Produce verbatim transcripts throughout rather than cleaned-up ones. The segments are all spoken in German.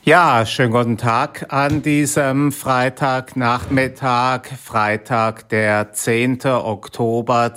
Ja, schönen guten Tag an diesem Freitagnachmittag, Freitag, der zehnte Oktober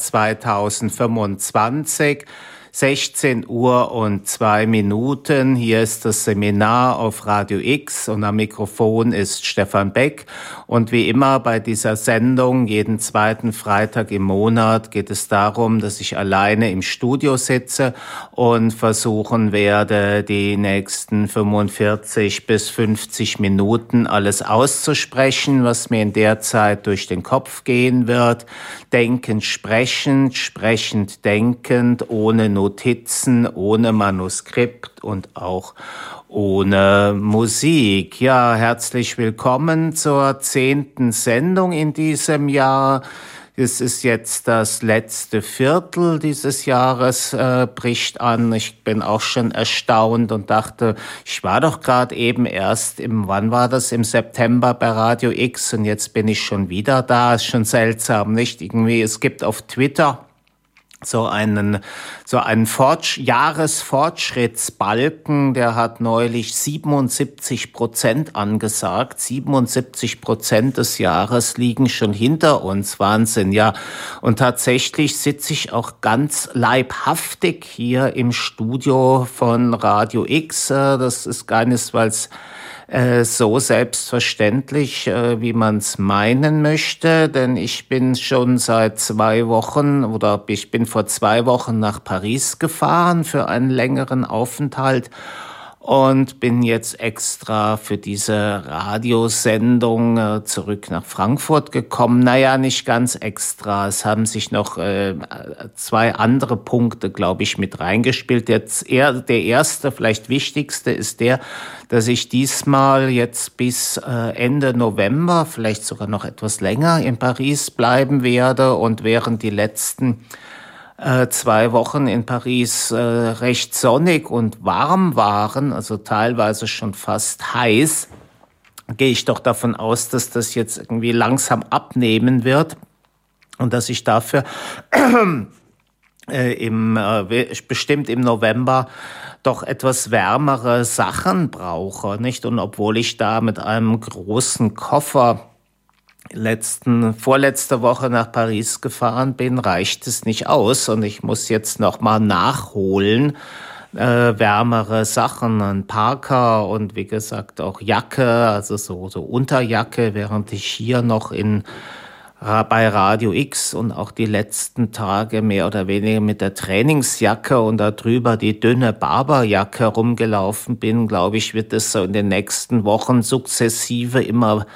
zweitausendfünfundzwanzig, sechzehn Uhr und zwei Minuten. Hier ist das Seminar auf Radio X und am Mikrofon ist Stefan Beck. Und wie immer bei dieser Sendung, jeden zweiten Freitag im Monat, geht es darum, dass ich alleine im Studio sitze und versuchen werde, die nächsten fünfundvierzig bis fünfzig Minuten alles auszusprechen, was mir in der Zeit durch den Kopf gehen wird. Denkend, sprechend, sprechend, denkend, ohne Notizen, ohne Manuskript und auch ohne Musik. Ja, herzlich willkommen zur zehnten Sendung in diesem Jahr. Es ist jetzt das letzte Viertel dieses Jahres, äh, bricht an. Ich bin auch schon erstaunt und dachte, ich war doch gerade eben erst im, wann war das, im September bei Radio X und jetzt bin ich schon wieder da. Ist schon seltsam, nicht? Irgendwie, es gibt auf Twitter so einen, so einen Fortsch- Jahresfortschrittsbalken, der hat neulich siebenundsiebzig Prozent angesagt. siebenundsiebzig Prozent des Jahres liegen schon hinter uns. Wahnsinn, ja. Und tatsächlich sitze ich auch ganz leibhaftig hier im Studio von Radio X. Das ist keinesfalls Äh, so selbstverständlich, äh, wie man es meinen möchte, denn ich bin schon seit zwei Wochen oder ich bin vor zwei Wochen nach Paris gefahren für einen längeren Aufenthalt und bin jetzt extra für diese Radiosendung äh, zurück nach Frankfurt gekommen. Naja, nicht ganz extra. Es haben sich noch äh, zwei andere Punkte, glaube ich, mit reingespielt. Jetzt eher, der erste, vielleicht wichtigste, ist der, dass ich diesmal jetzt bis äh, Ende November, vielleicht sogar noch etwas länger in Paris bleiben werde und während die letzten Äh, zwei Wochen in Paris äh, recht sonnig und warm waren, also teilweise schon fast heiß, gehe ich doch davon aus, dass das jetzt irgendwie langsam abnehmen wird und dass ich dafür äh, im äh, bestimmt im November doch etwas wärmere Sachen brauche, nicht? Und obwohl ich da mit einem großen Koffer letzten, vorletzte Woche nach Paris gefahren bin, reicht es nicht aus und ich muss jetzt noch mal nachholen, äh, wärmere Sachen, ein Parker und wie gesagt auch Jacke, also so, so Unterjacke, während ich hier noch in bei Radio X und auch die letzten Tage mehr oder weniger mit der Trainingsjacke und darüber die dünne Barberjacke rumgelaufen bin, glaube ich, wird es so in den nächsten Wochen sukzessive immer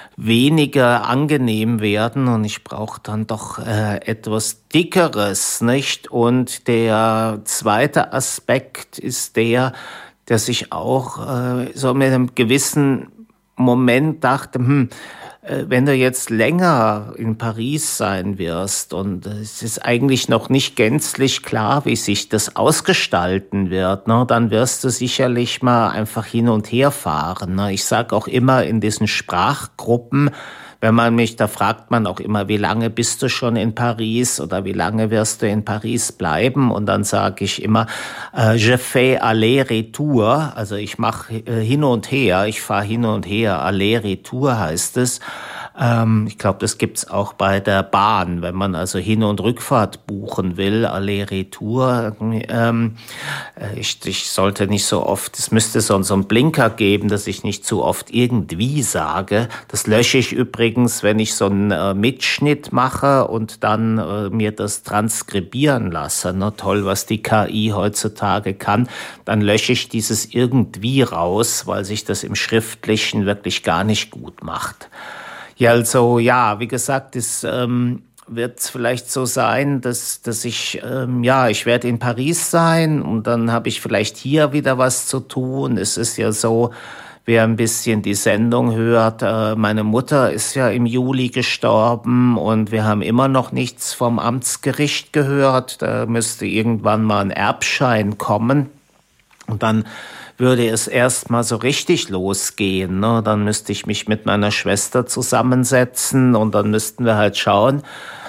weniger angenehm werden und ich brauche dann doch äh, etwas Dickeres, nicht? Und der zweite Aspekt ist der, dass ich auch äh, so mit einem gewissen Moment dachte, hm, wenn du jetzt länger in Paris sein wirst und es ist eigentlich noch nicht gänzlich klar, wie sich das ausgestalten wird, ne, dann wirst du sicherlich mal einfach hin und her fahren. Ne. Ich sage auch immer in diesen Sprachgruppen, wenn man mich, da fragt man auch immer, wie lange bist du schon in Paris oder wie lange wirst du in Paris bleiben? Und dann sage ich immer, äh, je fais aller-retour, also ich mache äh, hin und her, ich fahre hin und her, aller-retour heißt es. Ähm, ich glaube, das gibt's auch bei der Bahn, wenn man also Hin- und Rückfahrt buchen will, aller-retour. Ähm, ich, ich sollte nicht so oft, es müsste so, so einen Blinker geben, dass ich nicht zu oft irgendwie sage. Das lösche ich übrigens, wenn ich so einen äh, Mitschnitt mache und dann äh, mir das transkribieren lasse. Ne? Toll, was die K I heutzutage kann. Dann lösche ich dieses irgendwie raus, weil sich das im Schriftlichen wirklich gar nicht gut macht. Ja, also ja, wie gesagt, es ähm, wird vielleicht so sein, dass dass ich ähm, ja, ich werde in Paris sein und dann habe ich vielleicht hier wieder was zu tun. Es ist ja so, wer ein bisschen die Sendung hört, äh, meine Mutter ist ja im Juli gestorben und wir haben immer noch nichts vom Amtsgericht gehört. Da müsste irgendwann mal ein Erbschein kommen und dann würde es erst mal so richtig losgehen, ne? Dann müsste ich mich mit meiner Schwester zusammensetzen und dann müssten wir halt schauen,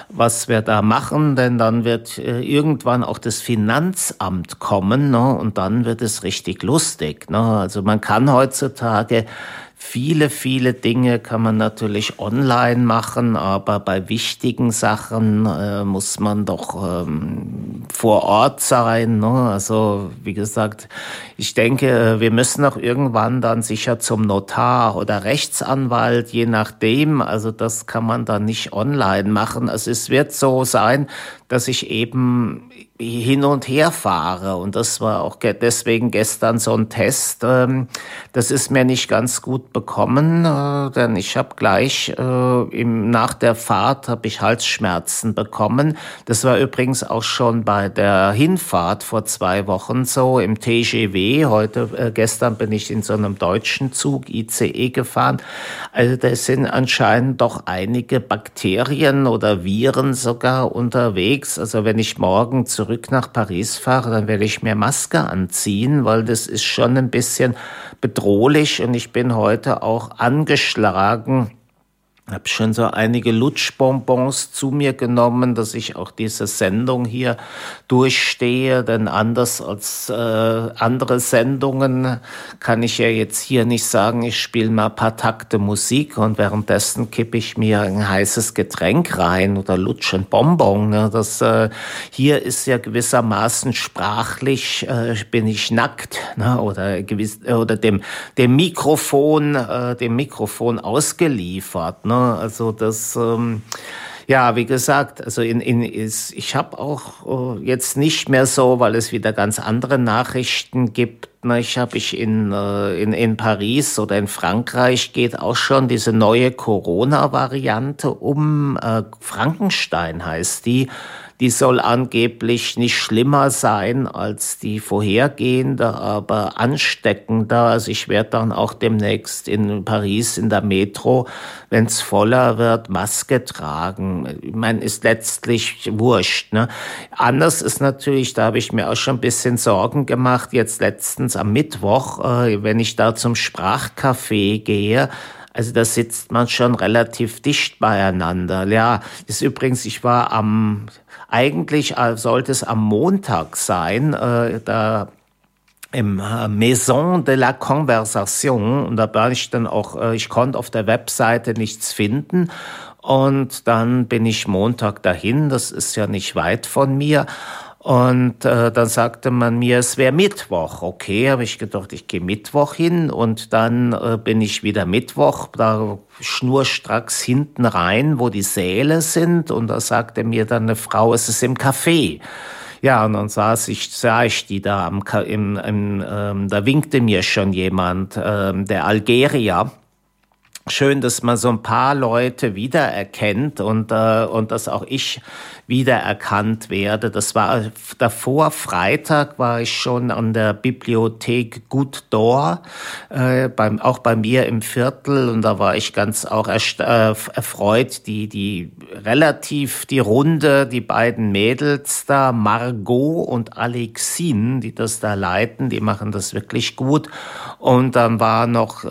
was wir da machen, denn dann wird äh, irgendwann auch das Finanzamt kommen, ne? Und dann wird es richtig lustig, ne? Also man kann heutzutage viele, viele Dinge kann man natürlich online machen, aber bei wichtigen Sachen äh, muss man doch ähm, vor Ort sein, ne? Also wie gesagt, ich denke, wir müssen auch irgendwann dann sicher zum Notar oder Rechtsanwalt, je nachdem. Also das kann man dann nicht online machen. Also es wird so sein, dass ich eben hin und her fahre. Und das war auch deswegen gestern so ein Test. Das ist mir nicht ganz gut bekommen, denn ich habe gleich im, nach der Fahrt habe ich Halsschmerzen bekommen. Das war übrigens auch schon bei der Hinfahrt vor zwei Wochen so im T G V. Heute, gestern bin ich in so einem deutschen Zug I C E gefahren. Also da sind anscheinend doch einige Bakterien oder Viren sogar unterwegs. Also wenn ich morgen zurück nach Paris fahre, dann werde ich mir Maske anziehen, weil das ist schon ein bisschen bedrohlich und ich bin heute auch angeschlagen. Ich habe schon so einige Lutschbonbons zu mir genommen, dass ich auch diese Sendung hier durchstehe, denn anders als äh, andere Sendungen kann ich ja jetzt hier nicht sagen, ich spiele mal ein paar Takte Musik und währenddessen kippe ich mir ein heißes Getränk rein oder lutsch ein Bonbon. Ne? Das äh, hier ist ja gewissermaßen sprachlich, äh, bin ich nackt, ne? oder gewiss oder dem dem Mikrofon, äh, dem Mikrofon ausgeliefert. Ne? Also das, ähm, ja, wie gesagt, also in, in ist, ich habe auch äh, jetzt nicht mehr so, weil es wieder ganz andere Nachrichten gibt. Ne, ich habe ich in, äh, in in Paris oder in Frankreich geht auch schon diese neue Corona-Variante um. Äh, Frankenstein heißt die. Die soll angeblich nicht schlimmer sein als die vorhergehende, aber ansteckender. Also ich werde dann auch demnächst in Paris in der Metro, wenn es voller wird, Maske tragen. Ich meine, ist letztlich wurscht. Ne? Anders ist natürlich, da habe ich mir auch schon ein bisschen Sorgen gemacht, jetzt letztens am Mittwoch, äh, wenn ich da zum Sprachcafé gehe. Also da sitzt man schon relativ dicht beieinander. Ja, ist übrigens, ich war am, eigentlich sollte es am Montag sein, äh, da im Maison de la Conversation, und da war ich dann auch, äh, ich konnte auf der Webseite nichts finden. Und dann bin ich Montag dahin, das ist ja nicht weit von mir. Und äh, dann sagte man mir, es wäre Mittwoch. Okay, habe ich gedacht, ich gehe Mittwoch hin und dann äh, bin ich wieder Mittwoch, da schnurstracks hinten rein, wo die Säle sind. Und da sagte mir dann eine Frau, es ist im Café. Ja, und dann saß ich, sah ich die da am, im, im, ähm, da winkte mir schon jemand, ähm, der Algerier. Schön, dass man so ein paar Leute wiedererkennt und äh, und dass auch ich wiedererkannt werde. Das war davor, Freitag war ich schon an der Bibliothek Goutte d'Or, äh, beim, auch bei mir im Viertel, und da war ich ganz auch erst, äh, erfreut, die, die relativ die Runde, die beiden Mädels da, Margot und Alexine, die das da leiten, die machen das wirklich gut. Und dann war noch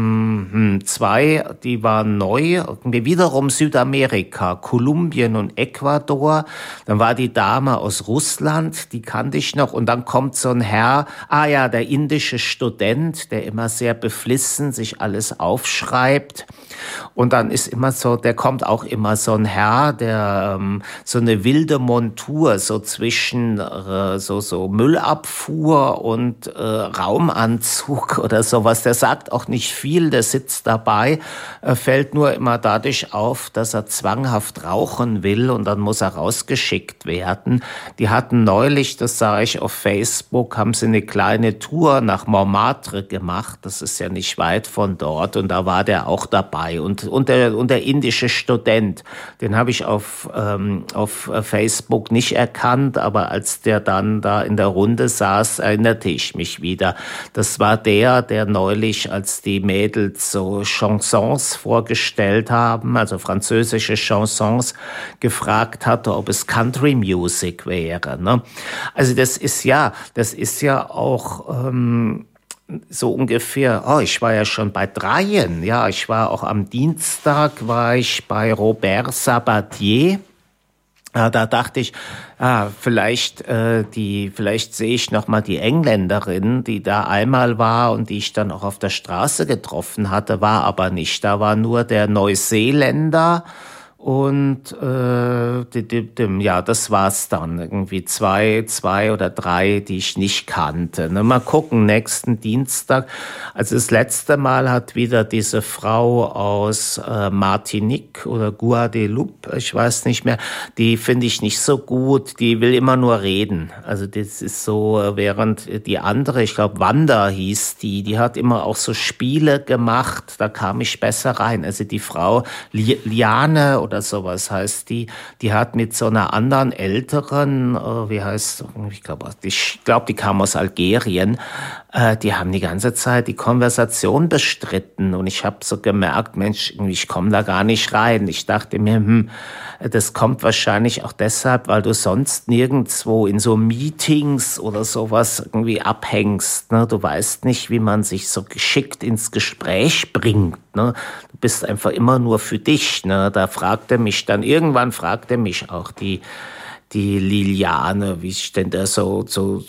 ähm, zwei, die waren neu, wiederum Südamerika, Kolumbien und Ecuador. Dann war die Dame aus Russland, die kannte ich noch. Und dann kommt so ein Herr, ah ja, der indische Student, der immer sehr beflissen sich alles aufschreibt. Und dann ist immer so, der kommt auch immer so ein Herr, der ähm, so eine wilde Montur, so zwischen äh, so so Müllabfuhr und äh, Raumanzug oder sowas. Der sagt auch nicht viel, der sitzt dabei, äh, fällt nur immer dadurch auf, dass er zwanghaft rauchen will und dann muss er rausgeschickt werden. Die hatten neulich, das sah ich auf Facebook, haben sie eine kleine Tour nach Montmartre gemacht. Das ist ja nicht weit von dort und da war der auch dabei. Und, und, der, und der indische Student, den habe ich auf, ähm, auf Facebook nicht erkannt, aber als der dann da in der Runde saß, erinnerte ich mich wieder. Das war der, der neulich, als die Mädels so Chansons vorgestellt haben, also französische Chansons, gefragt hatte, ob es Country Music wäre. Ne? Also das ist ja, das ist ja auch ähm, so ungefähr, oh, ich war ja schon bei dreien, ja, ich war auch am Dienstag, war ich bei Robert Sabatier. Ja, da dachte ich, ah, vielleicht, äh, die, vielleicht sehe ich noch mal die Engländerin, die da einmal war und die ich dann auch auf der Straße getroffen hatte, war aber nicht. Da war nur der Neuseeländer und äh, die, die, die, ja, das war's dann. Irgendwie zwei, zwei oder drei, die ich nicht kannte. Ne, mal gucken, nächsten Dienstag. Also das letzte Mal hat wieder diese Frau aus äh, Martinique oder Guadeloupe, ich weiß nicht mehr, die finde ich nicht so gut. Die will immer nur reden. Also das ist so, während die andere, ich glaube Wanda hieß die, die hat immer auch so Spiele gemacht. Da kam ich besser rein. Also die Frau Li- Liane oder oder sowas heißt die, die hat mit so einer anderen älteren, äh, wie heißt, ich glaube, ich glaube, die kam aus Algerien, äh, die haben die ganze Zeit die Konversation bestritten und ich habe so gemerkt, Mensch, ich komme da gar nicht rein. Ich dachte mir, hm, das kommt wahrscheinlich auch deshalb, weil du sonst nirgendwo in so Meetings oder sowas irgendwie abhängst. Ne? Du weißt nicht, wie man sich so geschickt ins Gespräch bringt. Ne? Du bist einfach immer nur für dich. Ne? Da fragt er mich dann, irgendwann fragt er mich auch die, die Liliane, wie ich denn da so, so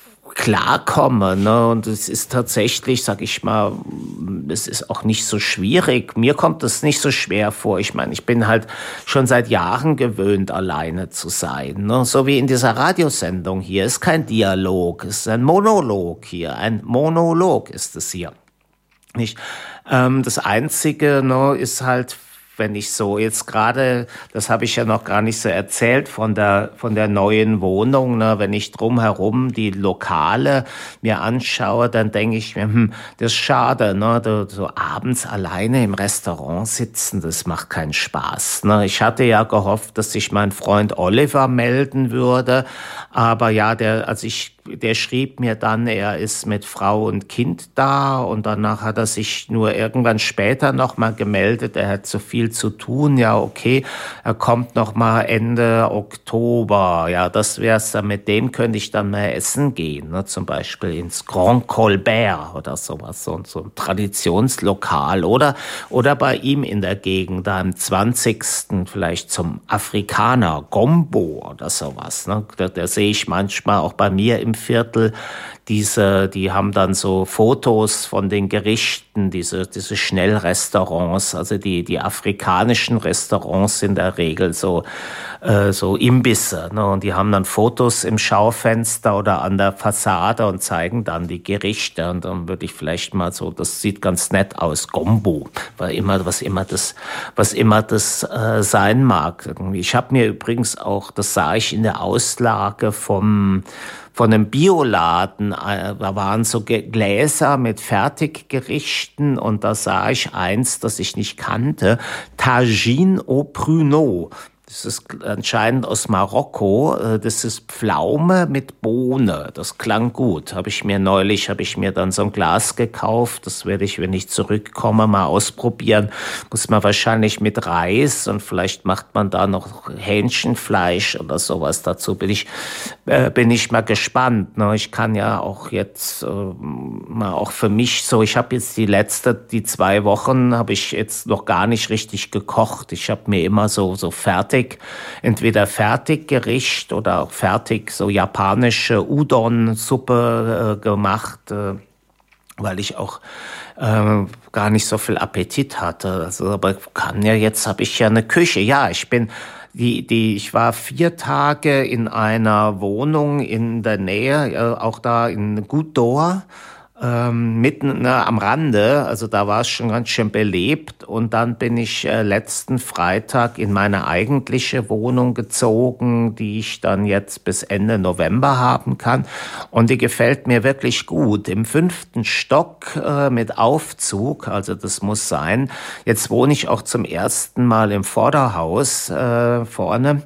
klarkomme, ne? Und es ist tatsächlich, sag ich mal, es ist auch nicht so schwierig. Mir kommt es nicht so schwer vor. Ich meine, ich bin halt schon seit Jahren gewöhnt, alleine zu sein, ne? So wie in dieser Radiosendung hier. Es ist kein Dialog, es ist ein Monolog hier. Ein Monolog ist es hier. Nicht? Ähm, das Einzige, ne, ist halt, wenn ich so jetzt gerade, das habe ich ja noch gar nicht so erzählt von der von der neuen Wohnung, ne, wenn ich drumherum die Lokale mir anschaue, dann denke ich mir, hm, das ist schade, ne, so, so abends alleine im Restaurant sitzen, das macht keinen Spaß, ne. Ich hatte ja gehofft, dass sich mein Freund Oliver melden würde, aber ja, der, also ich der schrieb mir dann, er ist mit Frau und Kind da und danach hat er sich nur irgendwann später nochmal gemeldet, er hat so viel zu tun, ja okay, er kommt nochmal Ende Oktober, ja das wär's dann, mit dem könnte ich dann mal essen gehen, ne? Zum Beispiel ins Grand Colbert oder sowas, so, so ein Traditionslokal oder, oder bei ihm in der Gegend, da am zwanzigsten vielleicht zum Afrikaner, Gombo oder sowas, ne? Da, da sehe ich manchmal auch bei mir im Viertel, diese, die haben dann so Fotos von den Gerichten, diese, diese Schnellrestaurants, also die, die afrikanischen Restaurants sind in der Regel so, äh, so Imbisse, ne? Und die haben dann Fotos im Schaufenster oder an der Fassade und zeigen dann die Gerichte und dann würde ich vielleicht mal so, das sieht ganz nett aus, Gombo, weil immer, was immer das, was immer das äh, sein mag. Irgendwie. Ich habe mir übrigens auch, das sah ich in der Auslage vom von einem Bioladen, da waren so Gläser mit Fertiggerichten und da sah ich eins, das ich nicht kannte, Tagine au Pruneau. Das ist anscheinend aus Marokko. Das ist Pflaume mit Bohne. Das klang gut. Habe ich mir neulich, habe ich mir dann so ein Glas gekauft. Das werde ich, wenn ich zurückkomme, mal ausprobieren. Muss man wahrscheinlich mit Reis und vielleicht macht man da noch Hähnchenfleisch oder sowas dazu. Bin ich, äh, bin ich mal gespannt. Ne? Ich kann ja auch jetzt äh, mal auch für mich so. Ich habe jetzt die letzte, die zwei Wochen habe ich jetzt noch gar nicht richtig gekocht. Ich habe mir immer so so fertig entweder Fertiggericht oder auch fertig so japanische Udon-Suppe äh, gemacht, äh, weil ich auch äh, gar nicht so viel Appetit hatte. Also, aber kann ja jetzt habe ich ja eine Küche. Ja, ich bin die die ich war vier Tage in einer Wohnung in der Nähe, äh, auch da in Gouda. Ähm, mitten ne, am Rande, also da war es schon ganz schön belebt und dann bin ich äh, letzten Freitag in meine eigentliche Wohnung gezogen, die ich dann jetzt bis Ende November haben kann und die gefällt mir wirklich gut. Im fünften Stock äh, mit Aufzug, also das muss sein. Jetzt wohne ich auch zum ersten Mal im Vorderhaus äh, vorne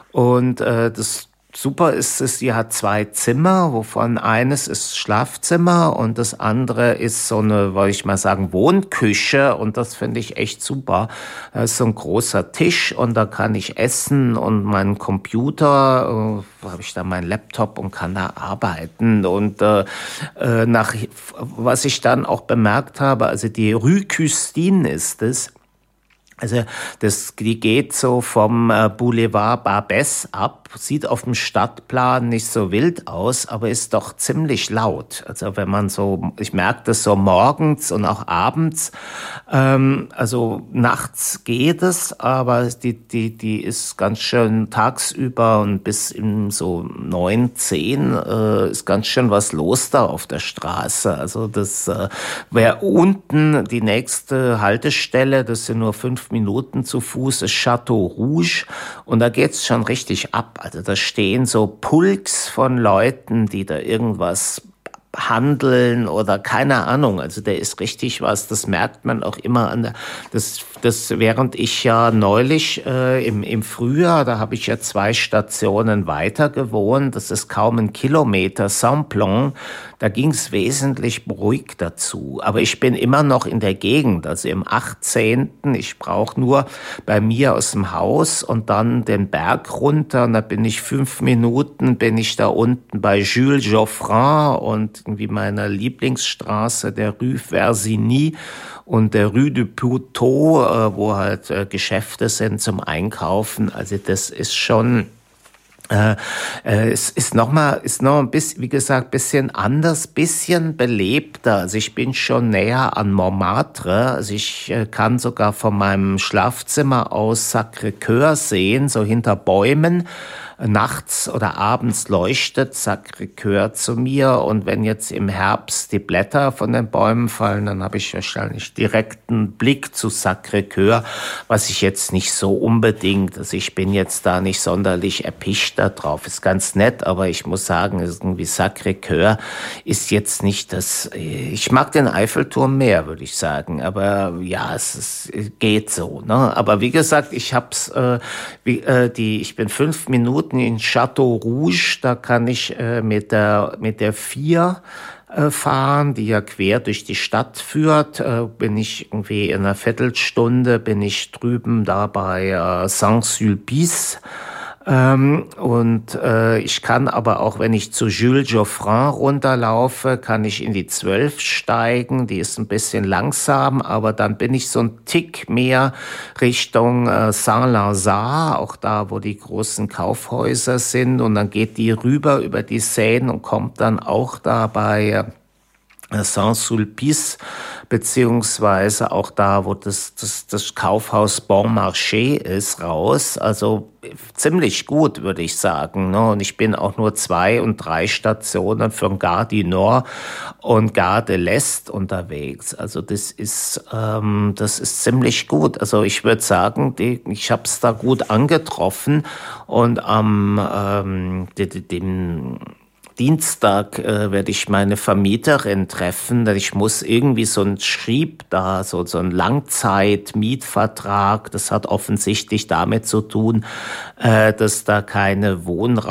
und äh, das Super ist es, sie hat zwei Zimmer, wovon eines ist Schlafzimmer und das andere ist so eine, wollte ich mal sagen, Wohnküche und das finde ich echt super. Da ist so ein großer Tisch und da kann ich essen und meinen Computer, äh, habe ich da meinen Laptop und kann da arbeiten und äh, nach, was ich dann auch bemerkt habe, also die Rue Custine ist es, Also das, die geht so vom äh, Boulevard Barbès ab, sieht auf dem Stadtplan nicht so wild aus, aber ist doch ziemlich laut. Also wenn man so, ich merke das so morgens und auch abends, ähm, also nachts geht es, aber die, die, die ist ganz schön tagsüber und bis in so neun, zehn äh, ist ganz schön was los da auf der Straße. Also das äh, wäre unten die nächste Haltestelle, das sind nur fünf Minuten zu Fuß, ist Château Rouge und da geht's schon richtig ab. Also da stehen so Pulks von Leuten, die da irgendwas handeln oder keine Ahnung. Also der ist richtig was, das merkt man auch immer an der, das, das während ich ja neulich äh, im, im Frühjahr, da habe ich ja zwei Stationen weiter gewohnt, das ist kaum ein Kilometer, Saint-Plon, da ging es wesentlich beruhigt dazu. Aber ich bin immer noch in der Gegend, also im achtzehnten Ich brauche nur bei mir aus dem Haus und dann den Berg runter und da bin ich fünf Minuten, bin ich da unten bei Jules Geoffrin und irgendwie meiner Lieblingsstraße, der Rue Versigny und der Rue du Puteaux, äh, wo halt äh, Geschäfte sind zum Einkaufen. Also das ist schon... Äh, äh, es ist noch mal, ist noch ein bisschen, wie gesagt, bisschen anders, bisschen belebter. Also ich bin schon näher an Montmartre. Also ich äh, kann sogar von meinem Schlafzimmer aus Sacré-Cœur sehen, so hinter Bäumen. Nachts oder abends leuchtet Sacré-Cœur zu mir und wenn jetzt im Herbst die Blätter von den Bäumen fallen, dann habe ich wahrscheinlich direkten Blick zu Sacré-Cœur, was ich jetzt nicht so unbedingt, also ich bin jetzt da nicht sonderlich erpicht da drauf, ist ganz nett, aber ich muss sagen, irgendwie Sacré-Cœur ist jetzt nicht das, ich mag den Eiffelturm mehr, würde ich sagen, aber ja, es, ist, es geht so, ne? Aber wie gesagt, ich hab's, äh, wie, äh, die, ich bin fünf Minuten in Château Rouge, da kann ich äh, mit der mit der vier äh, fahren, die ja quer durch die Stadt führt. Äh, bin ich irgendwie in einer Viertelstunde bin ich drüben da bei äh, Saint-Sulpice. Ähm, und äh, ich kann aber auch, wenn ich zu Jules Geoffrin runterlaufe, kann ich in die zwölf steigen. Die ist ein bisschen langsam, aber dann bin ich so ein Tick mehr Richtung äh, Saint-Lazare, auch da, wo die großen Kaufhäuser sind. Und dann geht die rüber über die Seine und kommt dann auch da bei äh, Saint-Sulpice, beziehungsweise auch da, wo das, das, das Kaufhaus Bon Marché ist, raus. Also ziemlich gut, würde ich sagen. Ne? Und ich bin auch nur zwei und drei Stationen von Gare du Nord und Gare de l'Est unterwegs. Also das ist, ähm, das ist ziemlich gut. Also ich würde sagen, die, ich habe es da gut angetroffen und am ähm, dem, dem Dienstag äh, werde ich meine Vermieterin treffen. Ich muss irgendwie so ein Schrieb da, so, so ein Langzeit-Mietvertrag. Das hat offensichtlich damit zu tun, äh, dass da keine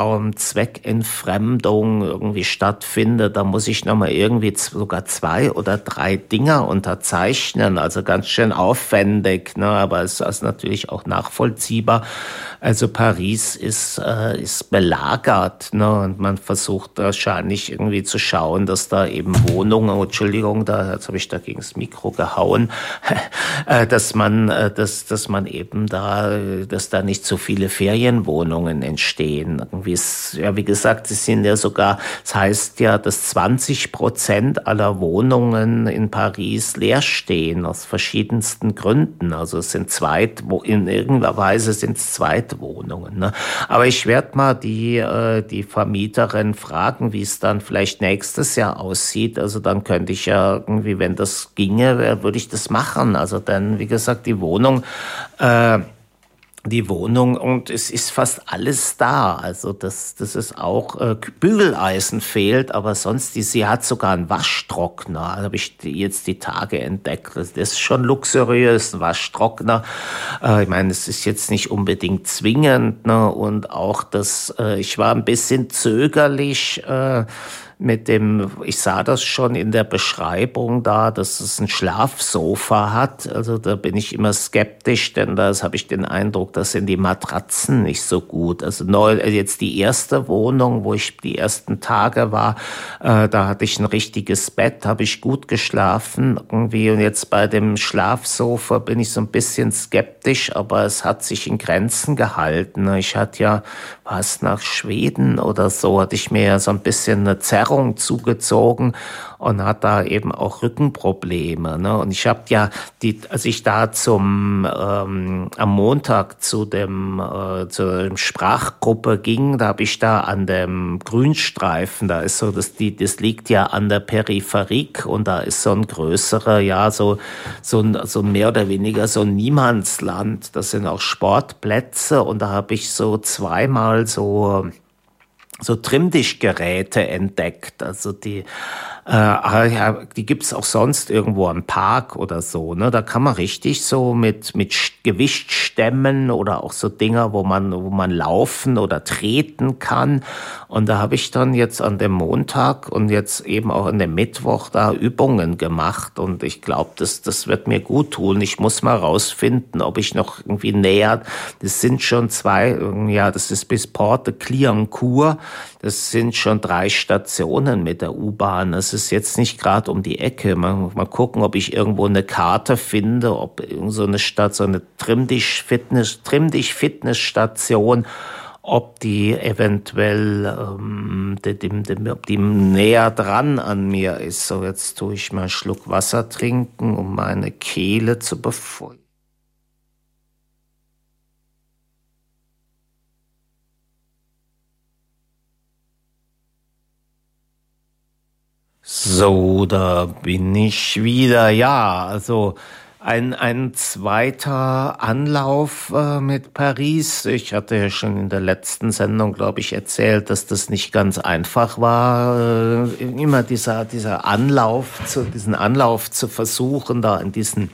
Wohnraumzweckentfremdung irgendwie stattfindet. Da muss ich nochmal irgendwie sogar zwei oder drei Dinger unterzeichnen. Also ganz schön aufwendig, ne? Aber es ist natürlich auch nachvollziehbar. Also Paris ist, äh, ist belagert, ne? Und man versucht wahrscheinlich irgendwie zu schauen, dass da eben Wohnungen, oh, Entschuldigung, da jetzt habe ich da gegen das Mikro gehauen, dass man, dass, dass man eben da, dass da nicht so viele Ferienwohnungen entstehen. Irgendwie ist, ja, wie gesagt, es sind ja sogar, es heißt ja, dass zwanzig Prozent aller Wohnungen in Paris leer stehen, aus verschiedensten Gründen. Also es sind Zweit, in irgendeiner Weise sind es Zweitwohnungen, ne? Aber ich werde mal die, die Vermieterin fragen, wie es dann vielleicht nächstes Jahr aussieht. Also dann könnte ich ja irgendwie, wenn das ginge, würde ich das machen. Also dann, wie gesagt, die Wohnung, äh, die Wohnung und es ist fast alles da. Also das, das ist auch, äh, Bügeleisen fehlt, aber sonst, die, sie hat sogar einen Waschtrockner. Da habe ich die, jetzt die Tage entdeckt. Das ist schon luxuriös, ein Waschtrockner. Äh, ich meine, es ist jetzt nicht unbedingt zwingend, ne? Und auch das, äh, ich war ein bisschen zögerlich, äh, mit dem, ich sah das schon in der Beschreibung da, dass es ein Schlafsofa hat. Also da bin ich immer skeptisch, denn da habe ich den Eindruck, das sind die Matratzen nicht so gut. Also neu, jetzt die erste Wohnung, wo ich die ersten Tage war, äh, da hatte ich ein richtiges Bett, habe ich gut geschlafen irgendwie. Und jetzt bei dem Schlafsofa bin ich so ein bisschen skeptisch, aber es hat sich in Grenzen gehalten. Ich hatte ja, was nach Schweden oder so, hatte ich mir ja so ein bisschen eine Zerrung zugezogen und hat da eben auch Rückenprobleme. Ne? Und ich habe ja, die, als ich da zum ähm, am Montag zu dem äh, zur Sprachgruppe ging, da habe ich da an dem Grünstreifen, da ist so, das, die, das liegt ja an der Peripherik und da ist so ein größerer, ja, so, so ein, so mehr oder weniger so ein Niemandsland. Das sind auch Sportplätze und da habe ich so zweimal so so Trimmdichtgeräte entdeckt. Also die, äh, ja, die gibt's auch sonst irgendwo am Park oder so. Ne? Da kann man richtig so mit mit Gewicht stemmen oder auch so Dinger, wo man wo man laufen oder treten kann. Und da habe ich dann jetzt an dem Montag und jetzt eben auch an dem Mittwoch da Übungen gemacht. Und ich glaube, das das wird mir gut tun. Ich muss mal rausfinden, ob ich noch irgendwie näher. Das sind schon zwei, ja, das ist bis Porte Clignancourt. Das sind schon drei Stationen mit der U-Bahn. Es ist jetzt nicht gerade um die Ecke. Mal, mal gucken, ob ich irgendwo eine Karte finde, ob irgend so eine Stadt, so eine Trimm-Dich-Fitness, Trimm-Dich-Fitness-Station, ob die eventuell, ähm, dem, dem, ob die näher dran an mir ist. So, jetzt tue ich mal einen Schluck Wasser trinken, um meine Kehle zu befeuchten. So, da bin ich wieder. Ja, also ein, ein zweiter Anlauf äh, mit Paris. Ich hatte ja schon in der letzten Sendung, glaube ich, erzählt, dass das nicht ganz einfach war, äh, immer dieser, dieser Anlauf zu, diesen Anlauf zu versuchen, da in diesen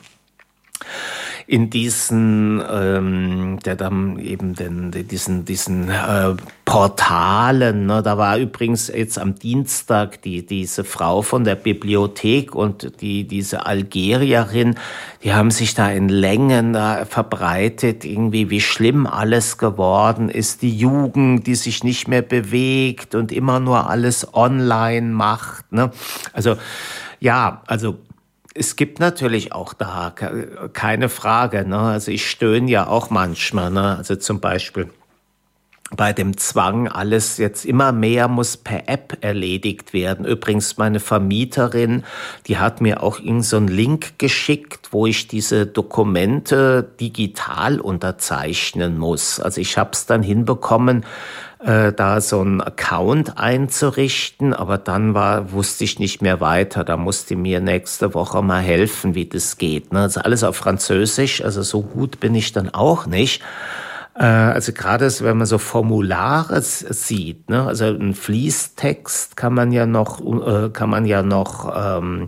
in diesen, ähm, der dann eben den, diesen, diesen äh, Portalen, ne? Da war übrigens jetzt am Dienstag die, diese Frau von der Bibliothek und die, diese Algerierin, die haben sich da in Längen da verbreitet, irgendwie wie schlimm alles geworden ist, die Jugend, die sich nicht mehr bewegt und immer nur alles online macht, ne? Also, ja, also, es gibt natürlich auch da keine Frage, ne? Also ich stöhne ja auch manchmal, ne? Also zum Beispiel bei dem Zwang, alles jetzt immer mehr muss per App erledigt werden. Übrigens meine Vermieterin, die hat mir auch irgend so einen Link geschickt, wo ich diese Dokumente digital unterzeichnen muss. Also ich habe es dann hinbekommen, äh, da so einen Account einzurichten, aber dann war, wusste ich nicht mehr weiter. Da musste mir nächste Woche mal helfen, wie das geht. Ne? Also alles auf Französisch, also so gut bin ich dann auch nicht. Äh, also gerade wenn man so Formulare sieht, ne? Also ein Fließtext kann man ja noch, äh, kann man ja noch ähm,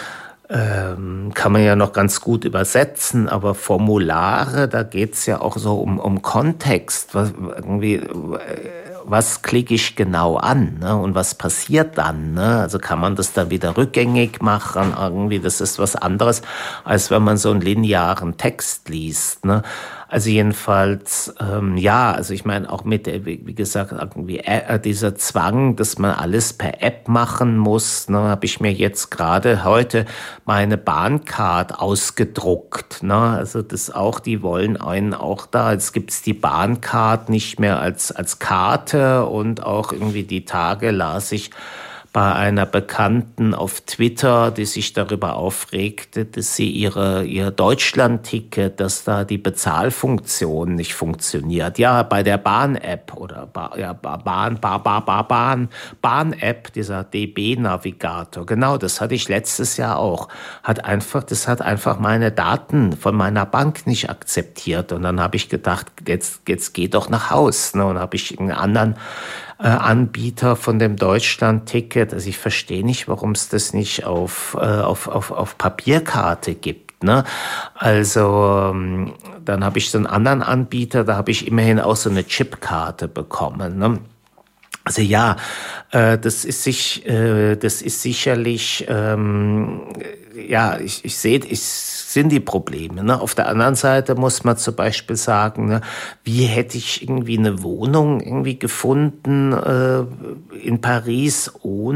ähm, kann man ja noch ganz gut übersetzen, aber Formulare, da geht's ja auch so um, um Kontext. Was, irgendwie, was klicke ich genau an, ne? Und was passiert dann? Ne? Also kann man das dann wieder rückgängig machen? Irgendwie, das ist was anderes, als wenn man so einen linearen Text liest. Ne? Also jedenfalls, ähm, ja, also ich meine auch mit, wie, wie gesagt, irgendwie äh, dieser Zwang, dass man alles per App machen muss, ne, habe ich mir jetzt gerade heute meine Bahncard ausgedruckt, ne, also das auch, die wollen einen auch da, jetzt gibt's die Bahncard nicht mehr als, als Karte und auch irgendwie die Tage las ich bei einer Bekannten auf Twitter, die sich darüber aufregte, dass sie ihre, ihr Deutschland-Ticket, dass da die Bezahlfunktion nicht funktioniert. Ja, bei der Bahn-App oder ba, ja, Bahn, ba, ba, ba, Bahn, Bahn-App, dieser D B-Navigator, genau, das hatte ich letztes Jahr auch, hat einfach, das hat einfach meine Daten von meiner Bank nicht akzeptiert. Und dann habe ich gedacht, jetzt, jetzt geh doch nach Haus, ne? Und habe ich einen anderen äh, Anbieter von dem Deutschland-Ticket. Also ich verstehe nicht, warum es das nicht auf, äh, auf, auf, auf Papierkarte gibt. Ne? Also ähm, dann habe ich so einen anderen Anbieter, da habe ich immerhin auch so eine Chipkarte bekommen. Ne? Also ja, äh, das ist sich, äh, das ist sicherlich, ähm, ja, ich, ich sehe, ich sind die Probleme. Ne? Auf der anderen Seite muss man zum Beispiel sagen, ne, wie hätte ich irgendwie eine Wohnung irgendwie gefunden äh, in Paris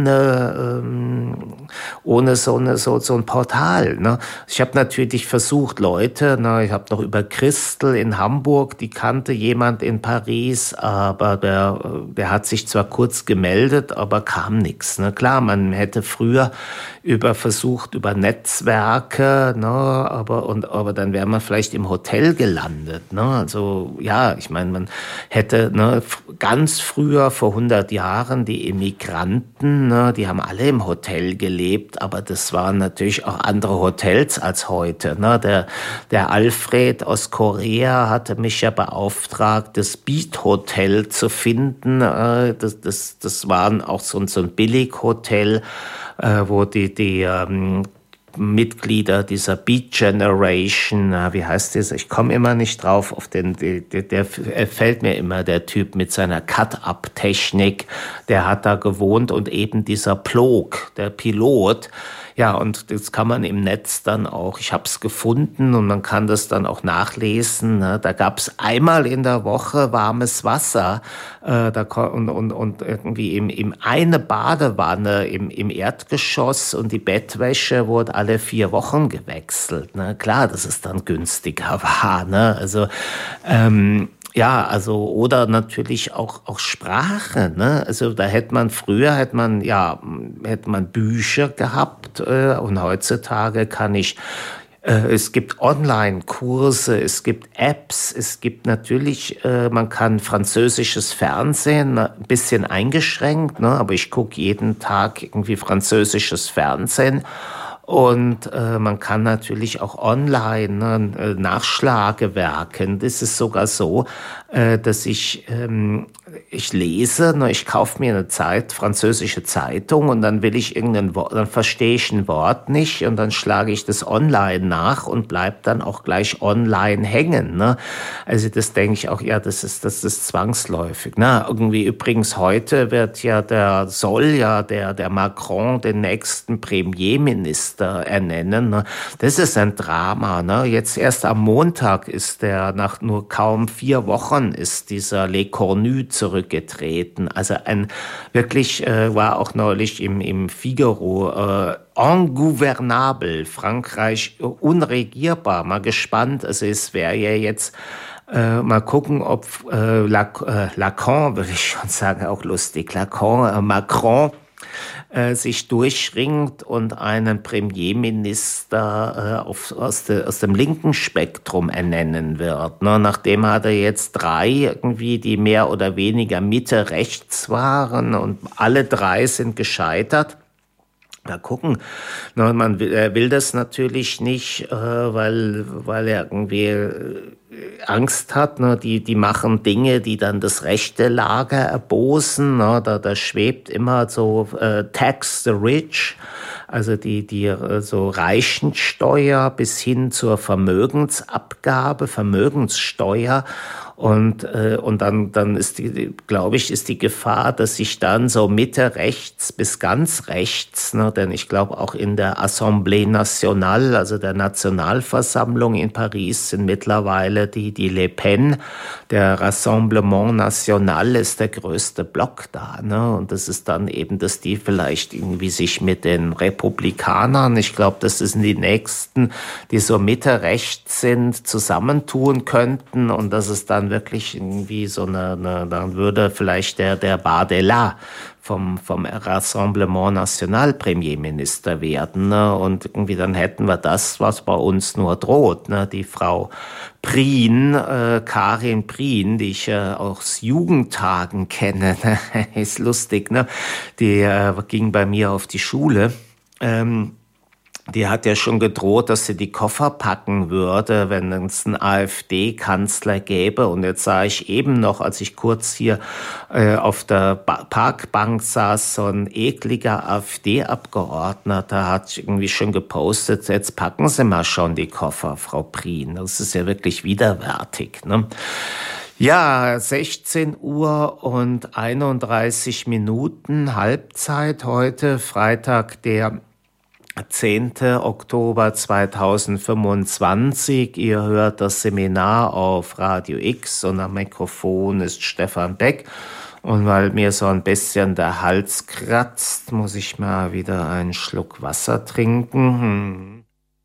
ohne ähm, ohne so eine so so ein Portal. Ne? Ich habe natürlich versucht, Leute, ne, ich habe noch über Christel in Hamburg, die kannte jemand in Paris, aber der der hat sich zwar kurz gemeldet, aber kam nichts. Ne? Klar, man hätte früher über versucht über Netzwerke, ne, aber und aber dann wäre man vielleicht im Hotel gelandet, ne? Also ja, ich meine, man hätte ne, ganz früher vor hundert Jahren die Immigranten, ne, die haben alle im Hotel gelebt, aber das waren natürlich auch andere Hotels als heute, ne? Der der Alfred aus Korea hatte mich ja beauftragt, das Beat Hotel zu finden. Äh, das das das waren auch so, so ein Billighotel, äh, wo die die ähm, Mitglieder dieser Beat Generation, wie heißt das? Ich komme immer nicht drauf, auf den, der, der fällt mir immer, der Typ mit seiner Cut-Up-Technik, der hat da gewohnt und eben dieser Plog, der Pilot. Ja, und das kann man im Netz dann auch, ich habe es gefunden und man kann das dann auch nachlesen. Ne? Da gab es einmal in der Woche warmes Wasser äh, da, und, und, und irgendwie im, im eine Badewanne im, im Erdgeschoss und die Bettwäsche wurde alle vier Wochen gewechselt. Ne? Klar, dass es dann günstiger war. Ne? Also ähm, ja, also oder natürlich auch auch Sprache, ne? Also da hätte man früher hätte man ja hätte man Bücher gehabt äh, und heutzutage kann ich äh, es gibt Online-Kurse, es gibt Apps, es gibt natürlich äh, man kann französisches Fernsehen, ein bisschen eingeschränkt, ne? Aber ich gucke jeden Tag irgendwie französisches Fernsehen. Und äh, man kann natürlich auch online ne, Nachschlagewerken. Das ist sogar so, äh, dass ich ähm, ich lese, ne, ich kaufe mir eine Zeit, französische Zeitung und dann will ich irgendein Wort, dann verstehe ich ein Wort nicht und dann schlage ich das online nach und bleib dann auch gleich online hängen. Ne? Also das denke ich auch, ja, das ist das ist zwangsläufig. Ne? Irgendwie übrigens heute wird ja der soll ja der der Macron den nächsten Premierminister ernennen. Ne? Das ist ein Drama. Ne? Jetzt erst am Montag ist der, nach nur kaum vier Wochen ist dieser Le Cornu zurückgetreten. Also ein wirklich äh, war auch neulich im im Figaro äh, ingouvernable, Frankreich unregierbar. Mal gespannt. Also es wäre ja jetzt äh, mal gucken, ob äh, Lac, äh, Lacan, würde ich schon sagen, auch lustig, Lacan, äh, Macron äh, sich durchringt und einen Premierminister äh, auf, aus, de, aus dem linken Spektrum ernennen wird. Ne? Nachdem hat er jetzt drei irgendwie, die mehr oder weniger Mitte-rechts waren und alle drei sind gescheitert. Mal gucken. Ne, man will, er will das natürlich nicht, äh, weil, weil er irgendwie äh, Angst hat. Ne? Die, die machen Dinge, die dann das rechte Lager erbosen. Ne? Da, da schwebt immer so äh, Tax the Rich, also die, die äh, so Reichensteuer bis hin zur Vermögensabgabe, Vermögenssteuer. Und, äh, und dann, dann ist die, glaube ich, ist die Gefahr, dass sich dann so Mitte rechts bis ganz rechts, ne, denn ich glaube auch in der Assemblée Nationale, also der Nationalversammlung in Paris, sind mittlerweile die, die Le Pen, der Rassemblement National ist der größte Block da, ne, und das ist dann eben, dass die vielleicht irgendwie sich mit den Republikanern, ich glaube, das sind die nächsten, die so Mitte rechts sind, zusammentun könnten und dass es dann wirklich irgendwie so eine, eine dann würde vielleicht der, der Bardella vom, vom Rassemblement National Premierminister werden, ne? Und irgendwie dann hätten wir das, was bei uns nur droht, ne? Die Frau Prien, äh, Karin Prien, die ich äh, aus Jugendtagen kenne, ne? Ist lustig, ne? Die äh, ging bei mir auf die Schule, ähm, die hat ja schon gedroht, dass sie die Koffer packen würde, wenn es einen AfD-Kanzler gäbe. Und jetzt sah ich eben noch, als ich kurz hier äh, auf der ba- Parkbank saß, so ein ekliger AfD-Abgeordneter hat irgendwie schon gepostet, jetzt packen Sie mal schon die Koffer, Frau Prien. Das ist ja wirklich widerwärtig, ne? Ja, sechzehn Uhr und einunddreißig Minuten, Halbzeit heute, Freitag, der zehnten Oktober zweitausendfünfundzwanzig. Ihr hört das Seminar auf Radio X und am Mikrofon ist Stefan Beck. Und weil mir so ein bisschen der Hals kratzt, muss ich mal wieder einen Schluck Wasser trinken. Hm.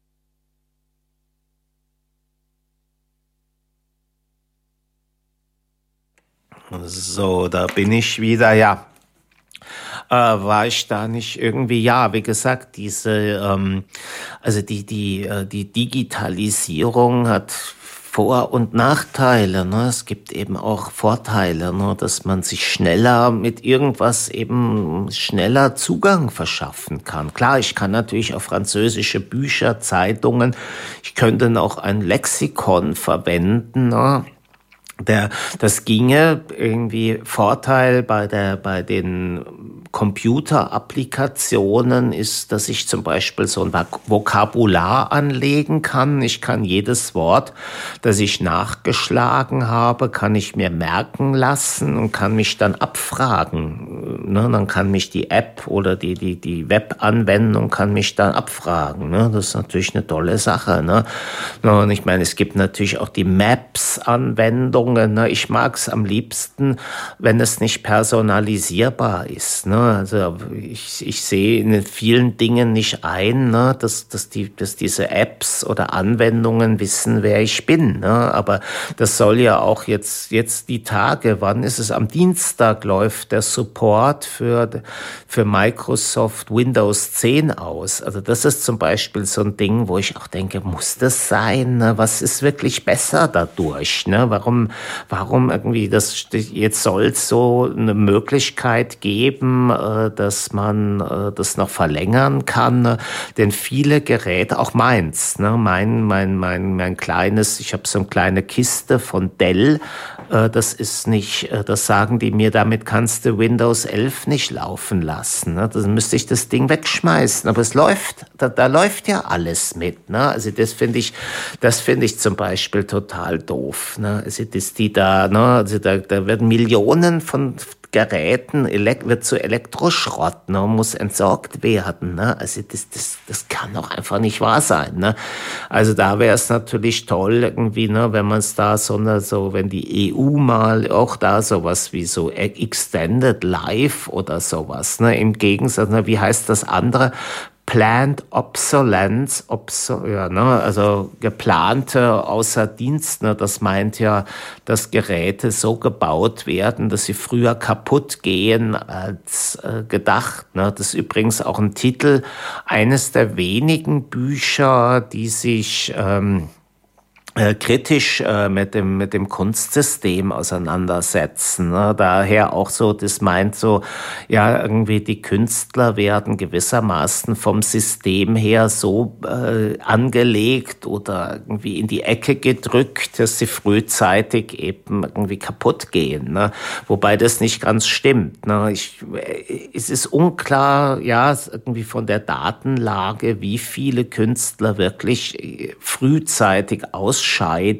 So, da bin ich wieder, ja. Äh, war ich da nicht irgendwie, ja, wie gesagt, diese, ähm, also die, die, äh, die Digitalisierung hat Vor- und Nachteile, ne? Es gibt eben auch Vorteile, ne? Dass man sich schneller mit irgendwas eben schneller Zugang verschaffen kann. Klar, ich kann natürlich auch französische Bücher, Zeitungen, ich könnte noch ein Lexikon verwenden, ne? Der, das ginge irgendwie. Vorteil bei der, bei den Computerapplikationen ist, dass ich zum Beispiel so ein Vokabular anlegen kann. Ich kann jedes Wort, das ich nachgeschlagen habe, kann ich mir merken lassen und kann mich dann abfragen. Ne? Dann kann mich die App oder die, die, die Webanwendung kann mich dann abfragen. Ne? Das ist natürlich eine tolle Sache. Ne? Und ich meine, es gibt natürlich auch die Maps-Anwendung. Ich mag es am liebsten, wenn es nicht personalisierbar ist. Also ich, ich sehe in vielen Dingen nicht ein, dass, dass, die, dass diese Apps oder Anwendungen wissen, wer ich bin. Aber das soll ja auch jetzt, jetzt die Tage, wann ist es? Am Dienstag läuft der Support für, für Microsoft Windows zehn aus. Also das ist zum Beispiel so ein Ding, wo ich auch denke, muss das sein? Was ist wirklich besser dadurch? Warum Warum irgendwie das, jetzt soll es so eine Möglichkeit geben, dass man das noch verlängern kann, denn viele Geräte, auch meins, ne, mein, mein, mein, mein kleines, ich habe so eine kleine Kiste von Dell, das ist nicht, das sagen die mir, damit kannst du Windows elf nicht laufen lassen, ne, dann müsste ich das Ding wegschmeißen, aber es läuft, da, da läuft ja alles mit, ne, also das finde ich, das finde ich zum Beispiel total doof, ne, also das, die da, ne, also da, da werden Millionen von Geräten, elek- wird zu Elektroschrott, ne, muss entsorgt werden, ne, also das, das, das kann doch einfach nicht wahr sein, ne, also da wäre es natürlich toll irgendwie, ne, wenn man es da so, ne, so, wenn die E U mal auch da sowas wie so Extended Life oder sowas, ne, im Gegensatz, ne, wie heißt das andere? Planned Obsolescence, obso, ja, ne, also geplante außer Dienst, ne, das meint ja, dass Geräte so gebaut werden, dass sie früher kaputt gehen als äh, gedacht. Ne. Das ist übrigens auch ein Titel eines der wenigen Bücher, die sich ähm, Äh, kritisch äh, mit dem mit dem Kunstsystem auseinandersetzen. Ne? Daher auch so, das meint so, ja, irgendwie die Künstler werden gewissermaßen vom System her so äh, angelegt oder irgendwie in die Ecke gedrückt, dass sie frühzeitig eben irgendwie kaputt gehen. Ne? Wobei das nicht ganz stimmt. Ne? Ich, es ist unklar, ja, irgendwie von der Datenlage, wie viele Künstler wirklich frühzeitig ausscheiden.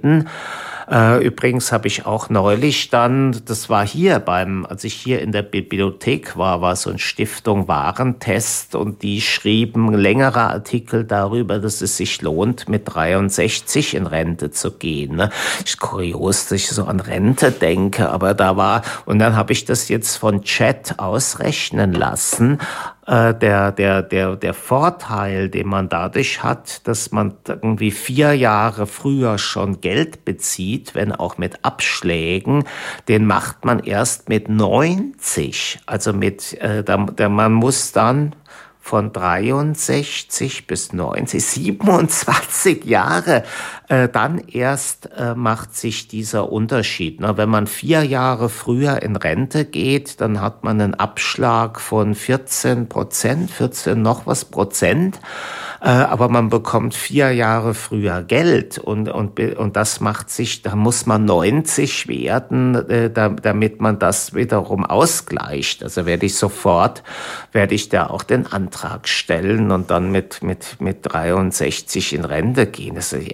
Äh, übrigens habe ich auch neulich dann, das war hier beim, als ich hier in der Bibliothek war, war so eine Stiftung Warentest und die schrieben längere Artikel darüber, dass es sich lohnt, mit dreiundsechzig in Rente zu gehen. Ne? Ist kurios, dass ich so an Rente denke, aber da war, und dann habe ich das jetzt von Chat ausrechnen lassen. Der, der, der, der Vorteil, den man dadurch hat, dass man irgendwie vier Jahre früher schon Geld bezieht, wenn auch mit Abschlägen, den macht man erst mit neunzig. Also mit, äh, da, da, man muss dann von dreiundsechzig bis neunzig, siebenundzwanzig Jahre, äh, dann erst äh, macht sich dieser Unterschied. Ne? Wenn man vier Jahre früher in Rente geht, dann hat man einen Abschlag von vierzehn Prozent, vierzehn noch was Prozent. Äh, aber man bekommt vier Jahre früher Geld und, und, und das macht sich, da muss man neunzig werden, äh, da, damit man das wiederum ausgleicht. Also werde ich sofort, werde ich da auch den Antrag stellen und dann mit, mit, mit dreiundsechzig in Rente gehen. Das ist echt kurios.